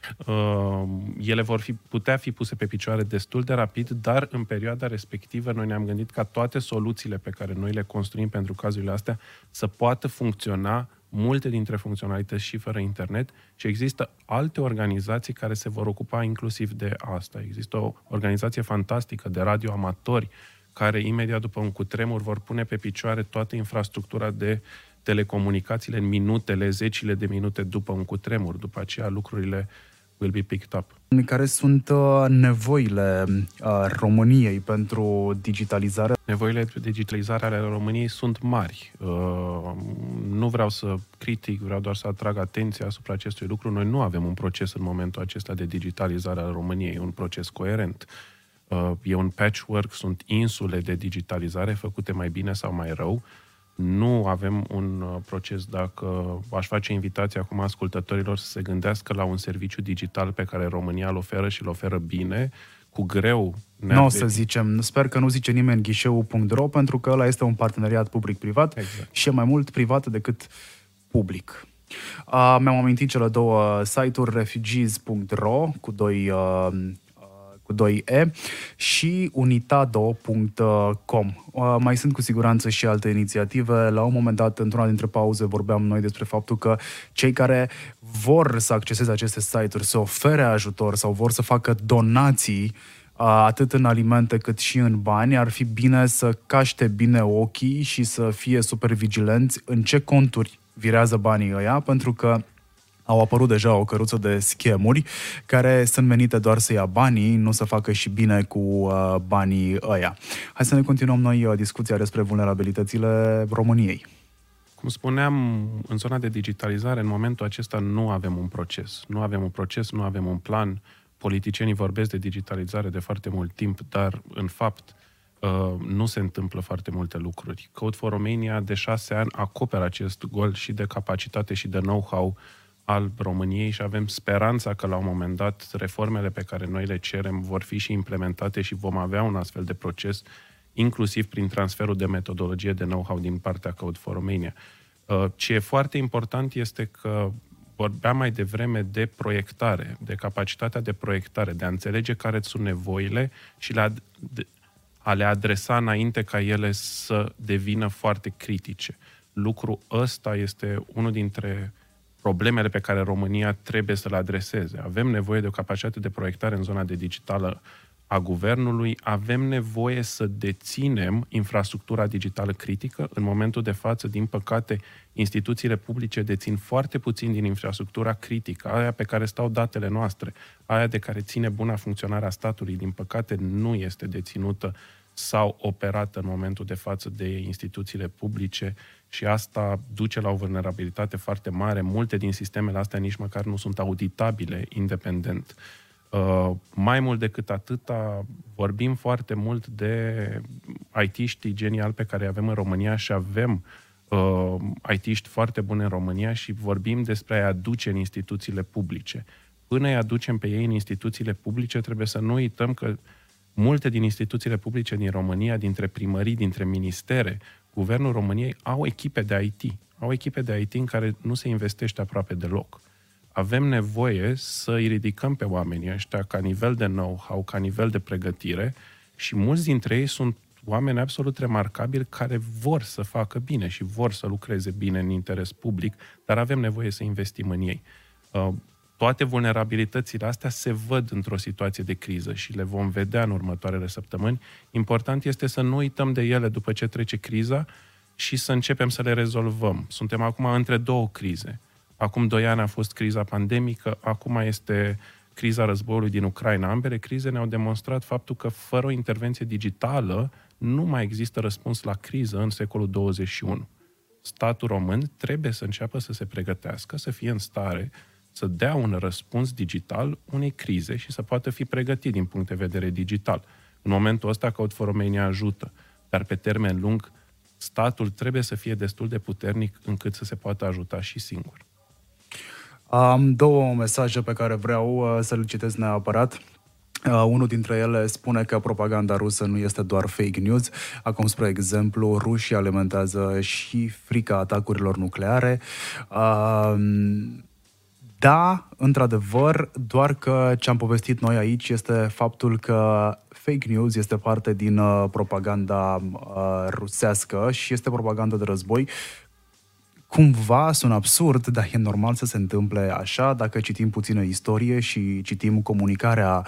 Ele putea fi puse pe picioare destul de rapid, dar în perioada respectivă noi ne-am gândit ca toate soluțiile pe care noi le construim pentru cazurile astea să poată funcționa, multe dintre funcționalități și fără internet, și există alte organizații care se vor ocupa inclusiv de asta. Există o organizație fantastică de radioamatori care imediat după un cutremur vor pune pe picioare toată infrastructura de telecomunicațiile în minutele, zecile de minute după un cutremur. După aceea lucrurile will be picked up. Care sunt nevoile României pentru digitalizare? Nevoile de digitalizare ale României sunt mari. Nu vreau să critic, vreau doar să atrag atenția asupra acestui lucru. Noi nu avem un proces în momentul acesta de digitalizare al României, e un proces coerent. E un patchwork, sunt insule de digitalizare făcute mai bine sau mai rău. Nu avem un proces. Dacă aș face invitația acum ascultătorilor să se gândească la un serviciu digital pe care România îl oferă și îl oferă bine, cu greu... Nu o să zicem, sper că nu zice nimeni ghișeu.ro, pentru că ăla este un parteneriat public-privat, exact, și e mai mult privat decât public. Mi-am amintit cele două site-uri, refugees.ro cu 2E și unitado.com. Mai sunt cu siguranță și alte inițiative. La un moment dat, într-una dintre pauze, vorbeam noi despre faptul că cei care vor să acceseze aceste site-uri, să ofere ajutor sau vor să facă donații, atât în alimente cât și în bani, ar fi bine să caște bine ochii și să fie super vigilenți în ce conturi virează banii ăia, pentru că au apărut deja o căruță de schemuri care sunt menite doar să ia banii, nu să facă și bine cu banii ăia. Hai să ne continuăm noi discuția despre vulnerabilitățile României. Cum spuneam, în zona de digitalizare, în momentul acesta nu avem un proces. Nu avem un proces, nu avem un plan. Politicienii vorbesc de digitalizare de foarte mult timp, dar, în fapt, nu se întâmplă foarte multe lucruri. Code4Mania de 6 ani acoperă acest gol și de capacitate și de know-how al României și avem speranța că la un moment dat reformele pe care noi le cerem vor fi și implementate și vom avea un astfel de proces, inclusiv prin transferul de metodologie de know-how din partea Code4Mania. Ce e foarte important este că vorbeam mai devreme de proiectare, de capacitatea de proiectare, de a înțelege care sunt nevoile și a le adresa înainte ca ele să devină foarte critice. Lucrul ăsta este unul dintre problemele pe care România trebuie să le adreseze. Avem nevoie de o capacitate de proiectare în zona de digitală a guvernului, avem nevoie să deținem infrastructura digitală critică. În momentul de față, din păcate, instituțiile publice dețin foarte puțin din infrastructura critică, aia pe care stau datele noastre, aia de care ține buna funcționare a statului, din păcate, nu este deținută sau operată în momentul de față de instituțiile publice și asta duce la o vulnerabilitate foarte mare. Multe din sistemele astea nici măcar nu sunt auditabile independent. Mai mult decât atâta, vorbim foarte mult de IT-ști geniali pe care avem în România și avem IT-ști foarte buni în România și vorbim despre a-i aduce în instituțiile publice. Până îi aducem pe ei în instituțiile publice, trebuie să nu uităm că multe din instituțiile publice din România, dintre primării, dintre ministere, Guvernul României au echipe de IT. Au echipe de IT în care nu se investește aproape deloc. Avem nevoie să îi ridicăm pe oamenii ăștia ca nivel de know-how, ca nivel de pregătire și mulți dintre ei sunt oameni absolut remarcabili care vor să facă bine și vor să lucreze bine în interes public, dar avem nevoie să investim în ei. Toate vulnerabilitățile astea se văd într-o situație de criză și le vom vedea în următoarele săptămâni. Important este să nu uităm de ele după ce trece criza și să începem să le rezolvăm. Suntem acum între două crize. Acum 2 ani a fost criza pandemică, acum este criza războiului din Ucraina. Ambele crize ne-au demonstrat faptul că fără o intervenție digitală nu mai există răspuns la criză în secolul 21. Statul român trebuie să înceapă să se pregătească, să fie în stare să dea un răspuns digital unei crize și să poată fi pregătit din punct de vedere digital. În momentul ăsta, Code for Romania ajută, dar pe termen lung, statul trebuie să fie destul de puternic încât să se poată ajuta și singur. Am 2 mesaje pe care vreau să le citesc neapărat. Unul dintre ele spune că propaganda rusă nu este doar fake news. Acum, spre exemplu, rușii alimentează și frica atacurilor nucleare. Da, într-adevăr, doar că ce am povestit noi aici este faptul că fake news este parte din propaganda rusească și este propaganda de război. Cumva sună absurd, dar e normal să se întâmple așa dacă citim puțină istorie și citim comunicarea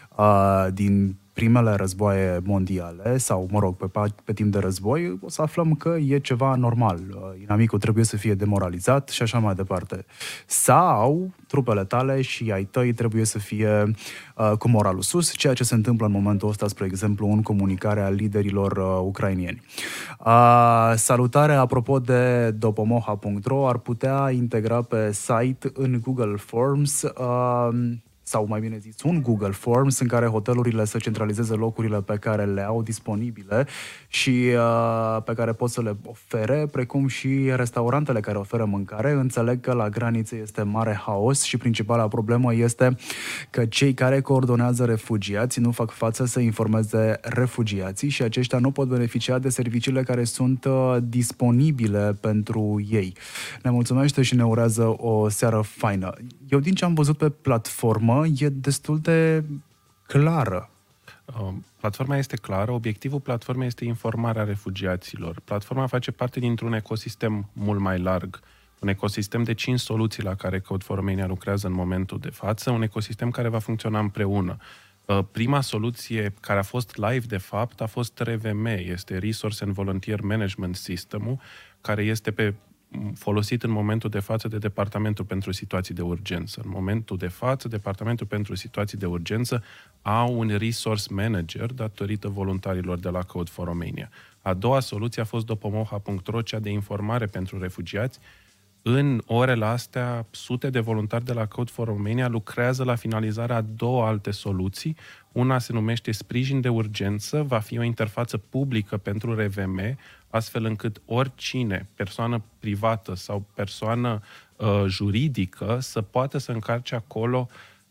din primele războaie mondiale sau, mă rog, pe timp de război, o să aflăm că e ceva normal. Inamicul trebuie să fie demoralizat și așa mai departe. Sau trupele tale și ai tăi trebuie să fie cu moralul sus, ceea ce se întâmplă în momentul ăsta, spre exemplu, în comunicarea liderilor ucrainieni. Salutare, apropo de dopomoha.ro, ar putea integra pe site în Google Forms sau mai bine zis, un Google Forms în care hotelurile să centralizeze locurile pe care le au disponibile și pe care pot să le ofere, precum și restaurantele care oferă mâncare. Înțeleg că la granițe este mare haos și principala problemă este că cei care coordonează refugiații nu fac față să informeze refugiații și aceștia nu pot beneficia de serviciile care sunt disponibile pentru ei. Ne mulțumește și ne urează o seară faină. Eu, din ce am văzut pe platformă, e destul de clară. Platforma este clară, obiectivul platformei este informarea refugiaților. Platforma face parte dintr-un ecosistem mult mai larg, un ecosistem de 5 soluții la care Code for Romania lucrează în momentul de față, un ecosistem care va funcționa împreună. Prima soluție care a fost live, de fapt, a fost RVM, este Resource and Volunteer Management System-ul, care este folosit în momentul de față de Departamentul pentru Situații de Urgență. În momentul de față, Departamentul pentru Situații de Urgență au un resource manager datorită voluntarilor de la Code for Romania. A doua soluție a fost dopomoha.ro, cea de informare pentru refugiați. În orele astea, sute de voluntari de la Code for Romania lucrează la finalizarea a 2 alte soluții. Una se numește Sprijin de Urgență, va fi o interfață publică pentru RVM, astfel încât oricine, persoană privată sau persoană juridică, să poată să încarce acolo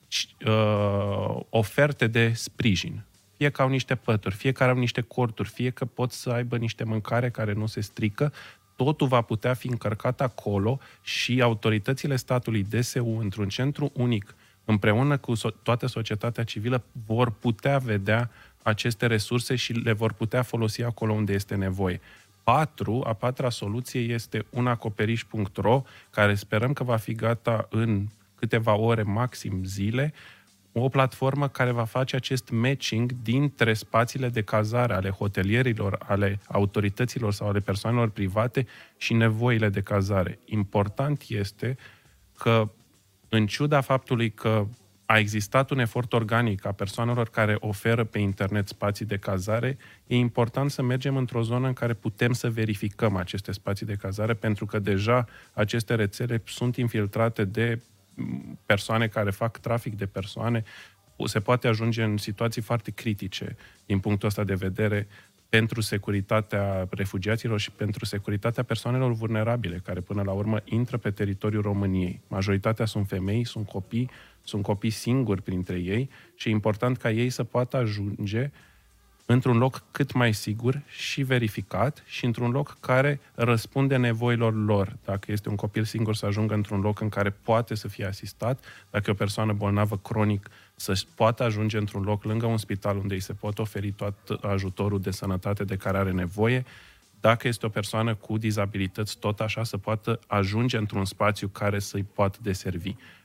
oferte de sprijin. Fie că au niște pături, fie că au niște corturi, fie că pot să aibă niște mâncare care nu se strică, totul va putea fi încărcat acolo și autoritățile statului DSU, într-un centru unic, împreună cu toată societatea civilă, vor putea vedea aceste resurse și le vor putea folosi acolo unde este nevoie. A patra soluție este unacoperiș.ro, care sperăm că va fi gata în câteva ore, maxim zile, o platformă care va face acest matching dintre spațiile de cazare ale hotelierilor, ale autorităților sau ale persoanelor private și nevoile de cazare. Important este că, în ciuda faptului că a existat un efort organic a persoanelor care oferă pe internet spații de cazare, e important să mergem într-o zonă în care putem să verificăm aceste spații de cazare, pentru că deja aceste rețele sunt infiltrate de persoane care fac trafic de persoane. Se poate ajunge în situații foarte critice din punctul ăsta de vedere pentru securitatea refugiaților și pentru securitatea persoanelor vulnerabile care până la urmă intră pe teritoriul României. Majoritatea sunt femei, sunt copii singuri printre ei și e important ca ei să poată ajunge într-un loc cât mai sigur și verificat și într-un loc care răspunde nevoilor lor. Dacă este un copil singur, să ajungă într-un loc în care poate să fie asistat, dacă e o persoană bolnavă cronic, să poată ajunge într-un loc lângă un spital unde îi se poate oferi tot ajutorul de sănătate de care are nevoie, dacă este o persoană cu dizabilități, tot așa să poată ajunge într-un spațiu care să-i poată deservi.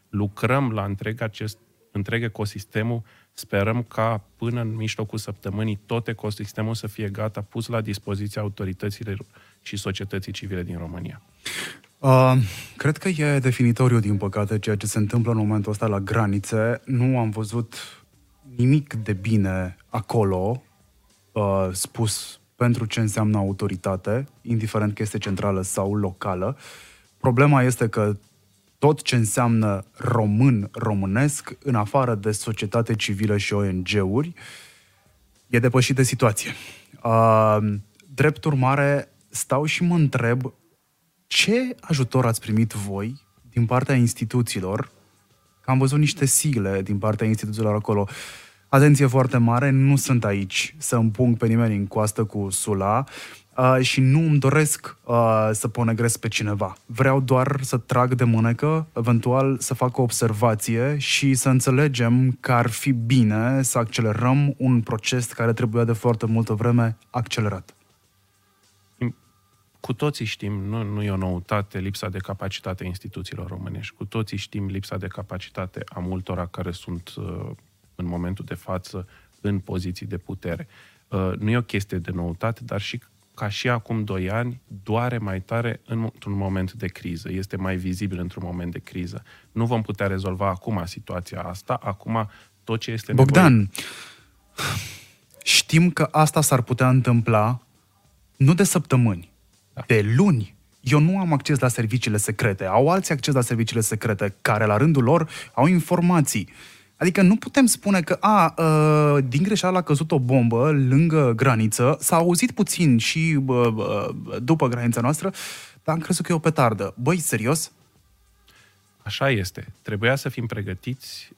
lucrăm la întreg ecosistemul. Sperăm ca până în mijlocul săptămânii tot ecosistemul să fie gata, pus la dispoziția autorităților și societății civile din România. Cred că e definitoriu, din păcate, ceea ce se întâmplă în momentul ăsta la granițe. Nu am văzut nimic de bine acolo spus pentru ce înseamnă autoritate, indiferent că este centrală sau locală. Problema este că tot ce înseamnă românesc, în afară de societate civilă și ONG-uri, e depășit de situație. Drept urmare, stau și mă întreb ce ajutor ați primit voi din partea instituțiilor, că am văzut niște sigle din partea instituțiilor acolo. Atenție foarte mare, nu sunt aici să împung pe nimeni în coastă cu sula și nu îmi doresc să ponegresc pe cineva. Vreau doar să trag de mânecă, eventual să fac o observație și să înțelegem că ar fi bine să accelerăm un proces care trebuia de foarte multă vreme accelerat. Cu toții știm, nu e o noutate, lipsa de capacitate a instituțiilor românești. Cu toții știm lipsa de capacitate a multora care sunt în momentul de față în poziții de putere. Nu e o chestie de noutate, dar și ca și acum 2 ani, doare mai tare într-un moment de criză. Este mai vizibil într-un moment de criză. Nu vom putea rezolva acum situația asta. Acum tot ce este Bogdan, știm că asta s-ar putea întâmpla nu de săptămâni, de luni. Eu nu am acces la serviciile secrete. Au alții acces la serviciile secrete care, la rândul lor, au informații. Adică nu putem spune că din greșeală a căzut o bombă lângă graniță, s-a auzit puțin și după granița noastră, dar am crezut că e o petardă. Băi, serios? Așa este. Trebuia să fim pregătiți.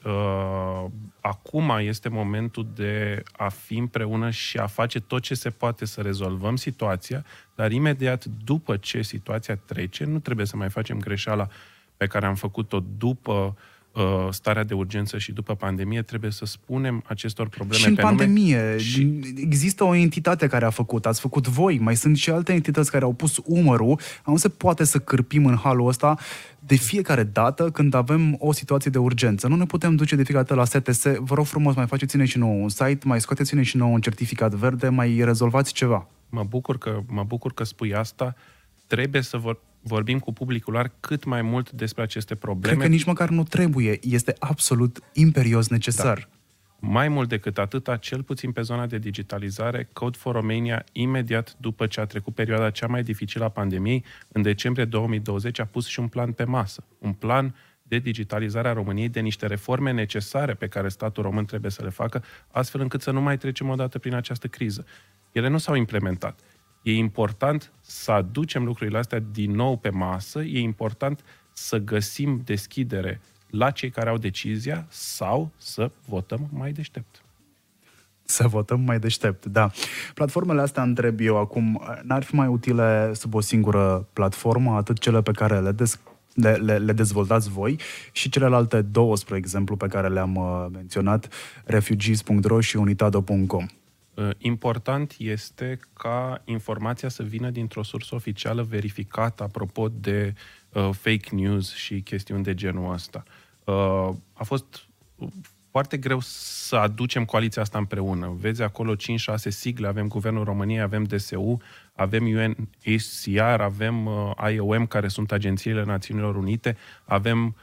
Acum este momentul de a fi împreună și a face tot ce se poate să rezolvăm situația, dar imediat după ce situația trece, nu trebuie să mai facem greșeala pe care am făcut-o după starea de urgență și după pandemie, trebuie să spunem acestor probleme și în pe pandemie nume. Există o entitate care a făcut, ați făcut voi, mai sunt și alte entități care au pus umărul. Nu se poate să cârpim în halul ăsta de fiecare dată când avem o situație de urgență. Nu ne putem duce de fiecare dată la STS, vă rog frumos, mai faceți-ne și nouă un site, mai scoateți-ne și nouă un certificat verde, mai rezolvați ceva. Mă bucur că spui asta. Trebuie să vorbim cu publicul larg cât mai mult despre aceste probleme. Cred că nici măcar nu trebuie. Este absolut imperios necesar. Da. Mai mult decât atâta, cel puțin pe zona de digitalizare, Code for Romania, imediat după ce a trecut perioada cea mai dificilă a pandemiei, în decembrie 2020 a pus și un plan pe masă. Un plan de digitalizare a României, de niște reforme necesare pe care statul român trebuie să le facă, astfel încât să nu mai trecem odată prin această criză. Ele nu s-au implementat. E important să aducem lucrurile astea din nou pe masă, e important să găsim deschidere la cei care au decizia sau să votăm mai deștept. Să votăm mai deștept, da. Platformele astea, întreb eu acum, n-ar fi mai utile sub o singură platformă, atât cele pe care le dezvoltați voi și celelalte 2, spre exemplu, pe care le-am menționat, refugees.ro și unitado.com? Important este ca informația să vină dintr-o sursă oficială verificată apropo de fake news și chestiuni de genul ăsta. A fost foarte greu să aducem coaliția asta împreună. Vezi acolo 5-6 sigle, avem Guvernul României, avem DSU, avem UNHCR, avem IOM, care sunt agențiile Națiunilor Unite, avem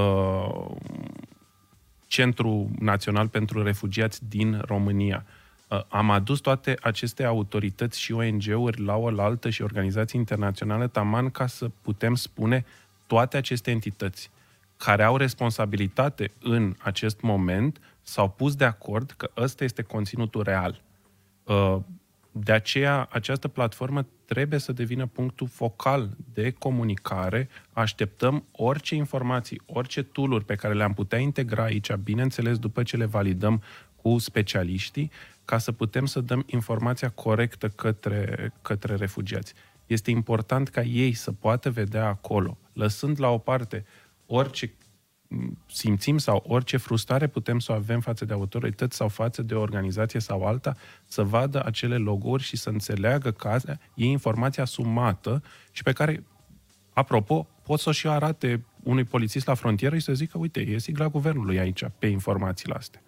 Centrul Național pentru Refugiați din România. Am adus toate aceste autorități și ONG-uri la oaltă și organizații internaționale taman ca să putem spune toate aceste entități care au responsabilitate în acest moment s-au pus de acord că ăsta este conținutul real. De aceea, această platformă trebuie să devină punctul focal de comunicare. Așteptăm orice informații, orice tool-uri pe care le-am putea integra aici, bineînțeles după ce le validăm cu specialiștii, ca să putem să dăm informația corectă către refugiați. Este important ca ei să poată vedea acolo, lăsând la o parte orice simțim sau orice frustrare putem să o avem față de autorități sau față de o organizație sau alta, să vadă acele logo-uri și să înțeleagă că e informația sumată și pe care, apropo, pot să și arate unui polițist la frontieră și să zică, uite, e sigla guvernului aici, pe informațiile astea.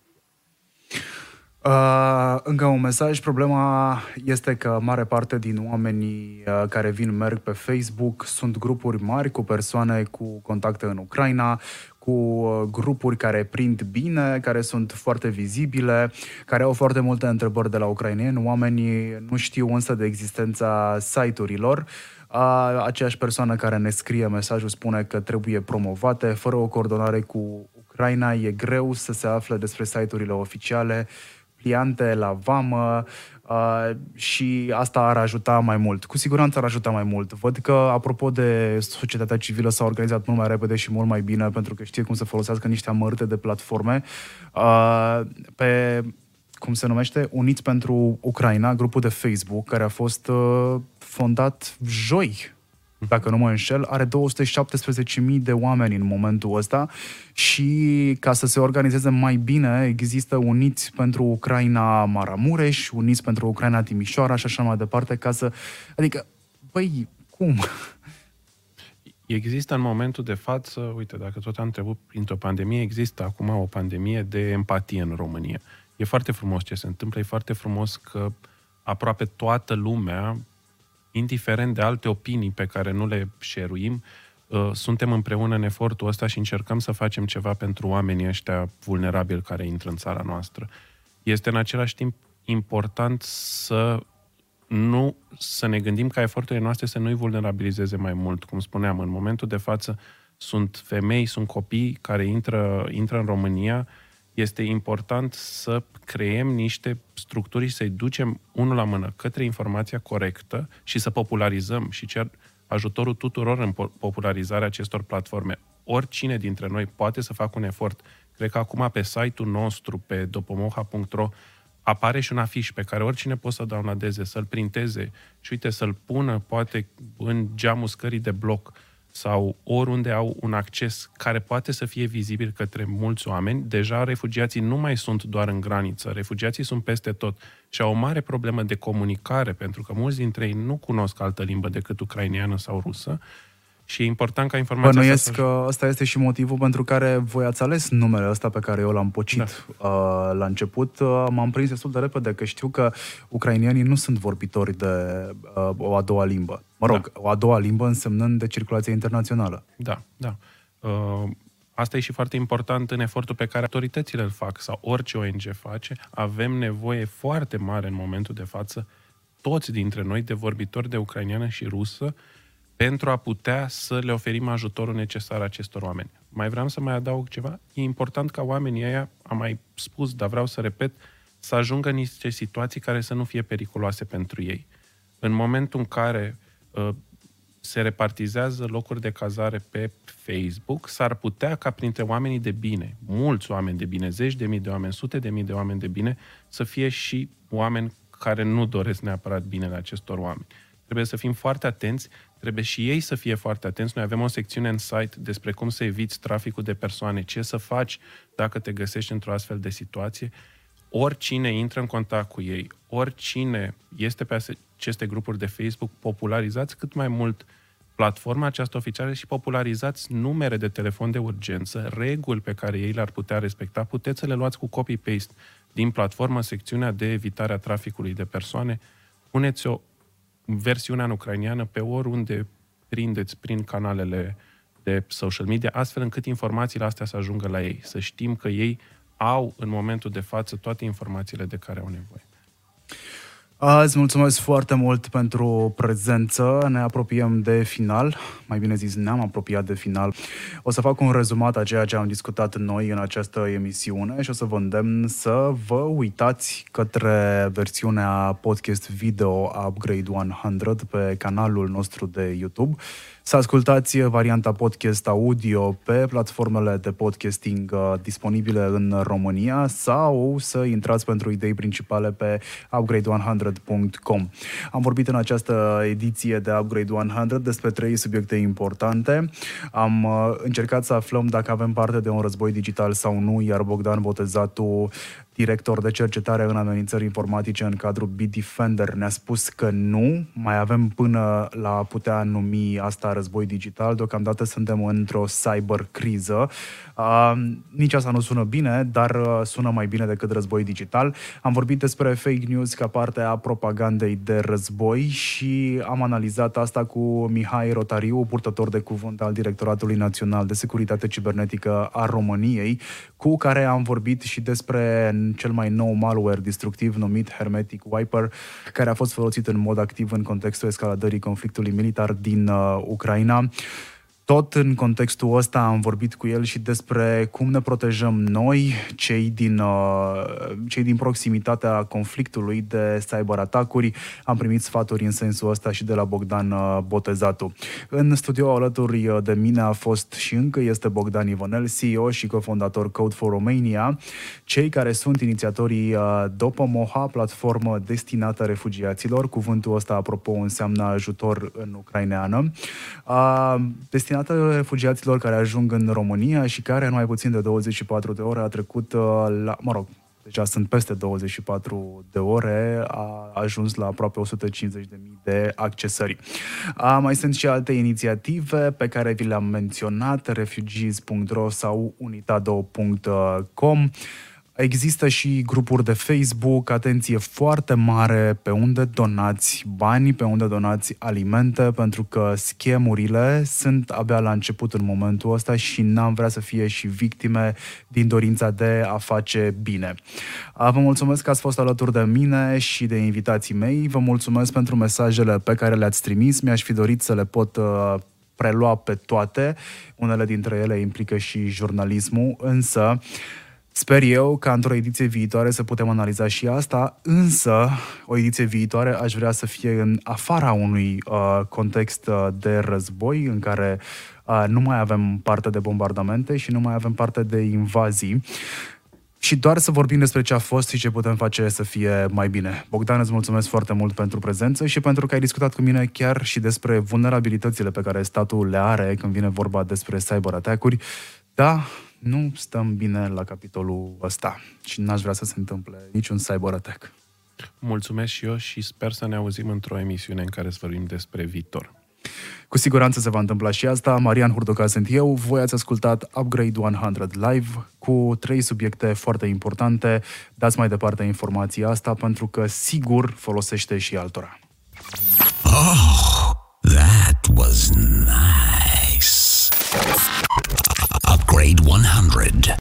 Încă un mesaj. Problema este că mare parte din oamenii care merg pe Facebook sunt grupuri mari cu persoane cu contacte în Ucraina, cu grupuri care prind bine, care sunt foarte vizibile, care au foarte multe întrebări de la ucraineni. Oamenii nu știu însă de existența site-urilor. Aceeași persoană care ne scrie mesajul spune că trebuie promovate. Fără o coordonare cu Ucraina e greu să se afle despre site-urile oficiale, pliante la vamă, și asta ar ajuta mai mult. Cu siguranță ar ajuta mai mult. Văd că, apropo de societatea civilă, s-a organizat mult mai repede și mult mai bine, pentru că știe cum să folosească niște amărâte de platforme. Pe, cum se numește? Uniți pentru Ucraina, grupul de Facebook, care a fost fondat joi, dacă nu mă înșel, are 217.000 de oameni în momentul ăsta și ca să se organizeze mai bine există Uniți pentru Ucraina Maramureș, Uniți pentru Ucraina Timișoara și așa mai departe, ca să... Adică, băi, cum? Există în momentul de față, uite, dacă tot am trecut printr-o pandemie, există acum o pandemie de empatie în România. E foarte frumos ce se întâmplă, e foarte frumos că aproape toată lumea, indiferent de alte opinii pe care nu le share-uim, suntem împreună în efortul ăsta și încercăm să facem ceva pentru oamenii ăștia vulnerabili care intră în țara noastră. Este în același timp important să ne gândim ca eforturile noastre să nu-i vulnerabilizeze mai mult. Cum spuneam, în momentul de față sunt femei, sunt copii care intră în România. Este important să creăm niște structuri și să-i ducem unul la mână către informația corectă și să popularizăm și cer ajutorul tuturor în popularizarea acestor platforme. Oricine dintre noi poate să facă un efort. Cred că acum pe site-ul nostru, pe dopomoha.ro, apare și un afiș pe care oricine poate să downloadeze, să-l printeze și uite, să-l pună poate în geamul scării de bloc sau oriunde au un acces care poate să fie vizibil către mulți oameni. Deja refugiații nu mai sunt doar în graniță, refugiații sunt peste tot și au o mare problemă de comunicare, pentru că mulți dintre ei nu cunosc altă limbă decât ucraineană sau rusă și e important ca informația Bănuiesc că ăsta este și motivul pentru care voi ați ales numele ăsta pe care eu l-am pocit la început. M-am prins destul de repede că știu că ucrainienii nu sunt vorbitori de o a doua limbă. Mă rog, o a doua limbă însemnând de circulație internațională. Da. Asta e și foarte important în efortul pe care autoritățile îl fac sau orice ONG face. Avem nevoie foarte mare în momentul de față, toți dintre noi, de vorbitori de ucraineană și rusă, pentru a putea să le oferim ajutorul necesar acestor oameni. Mai vreau să mai adaug ceva? E important ca oamenii ăia, am mai spus, dar vreau să repet, să ajungă în niște situații care să nu fie periculoase pentru ei. În momentul în care se repartizează locuri de cazare pe Facebook, s-ar putea ca printre oamenii de bine, mulți oameni de bine, 10.000 de oameni, 100.000 de oameni de bine, să fie și oameni care nu doresc neapărat binele acestor oameni. Trebuie să fim foarte atenți, trebuie și ei să fie foarte atenți. Noi avem o secțiune în site despre cum să eviți traficul de persoane, ce să faci dacă te găsești într-o astfel de situație. Oricine intră în contact cu ei, oricine este pe aceste grupuri de Facebook, popularizați cât mai mult platforma aceasta oficială și popularizați numere de telefon de urgență, reguli pe care ei le-ar putea respecta. Puteți să le luați cu copy-paste din platformă, secțiunea de evitare a traficului de persoane. Puneți-o versiunea în ucraineană pe oriunde prindeți prin canalele de social media, astfel încât informațiile astea să ajungă la ei. Să știm că ei au în momentul de față toate informațiile de care au nevoie. Îți mulțumesc foarte mult pentru prezență. Ne apropiem de final. Mai bine zis, ne-am apropiat de final. O să fac un rezumat a ceea ce am discutat noi în această emisiune și o să vă îndemn să vă uitați către versiunea podcast video Upgrade 100 pe canalul nostru de YouTube, să ascultați varianta podcast audio pe platformele de podcasting disponibile în România sau să intrați pentru idei principale pe upgrade100.com. Am vorbit în această ediție de Upgrade 100 despre 3 subiecte importante. Am încercat să aflăm dacă avem parte de un război digital sau nu, iar Bogdan Botezatu director de cercetare în amenințări informatice în cadrul Bitdefender, ne-a spus că nu, mai avem până la a putea numi asta război digital. Deocamdată suntem într-o cybercriză. Nici asta nu sună bine, dar sună mai bine decât război digital. Am vorbit despre fake news ca parte a propagandei de război și am analizat asta cu Mihai Rotariu, purtător de cuvânt al Directoratului Național de Securitate Cibernetică a României, cu care am vorbit și despre cel mai nou malware destructiv numit Hermetic Wiper, care a fost folosit în mod activ în contextul escaladării conflictului militar din Ucraina. Tot în contextul ăsta am vorbit cu el și despre cum ne protejăm noi, cei din proximitatea conflictului, de cyberatacuri. Am primit sfaturi în sensul ăsta și de la Bogdan Botezatu. În studio alături de mine a fost și încă este Bogdan Ivonel, CEO și cofondator Code for Romania, cei care sunt inițiatorii Dopomoha, platformă destinată refugiaților. Cuvântul ăsta, apropo, înseamnă ajutor în ucraineană. Destinată refugiaților care ajung în România și care în mai puțin de 24 de ore a trecut deja sunt peste 24 de ore, a ajuns la aproape 150.000 de accesări. Mai sunt și alte inițiative pe care vi le-am menționat, refugees.ro sau unitado.com. Există și grupuri de Facebook, atenție foarte mare pe unde donați bani, pe unde donați alimente, pentru că scamurile sunt abia la început în momentul ăsta și n-am vrea să fie și victime din dorința de a face bine. Vă mulțumesc că ați fost alături de mine și de invitații mei, vă mulțumesc pentru mesajele pe care le-ați trimis, mi-aș fi dorit să le pot prelua pe toate, unele dintre ele implică și jurnalismul, însă sper eu ca într-o ediție viitoare să putem analiza și asta, însă o ediție viitoare aș vrea să fie în afara unui context de război în care nu mai avem parte de bombardamente și nu mai avem parte de invazii și doar să vorbim despre ce a fost și ce putem face să fie mai bine. Bogdan, îți mulțumesc foarte mult pentru prezență și pentru că ai discutat cu mine chiar și despre vulnerabilitățile pe care statul le are când vine vorba despre cyber-atacuri. Da, nu stăm bine la capitolul ăsta și n-aș vrea să se întâmple niciun cyber-attack. Mulțumesc și eu și sper să ne auzim într-o emisiune în care să vorbim despre viitor. Cu siguranță se va întâmpla și asta. Marian Hurduca sunt eu. Voi ați ascultat Upgrade 100 Live cu 3 subiecte foarte importante. Dați mai departe informația asta pentru că sigur folosește și altora. Oh, that was nice. Upgrade 100.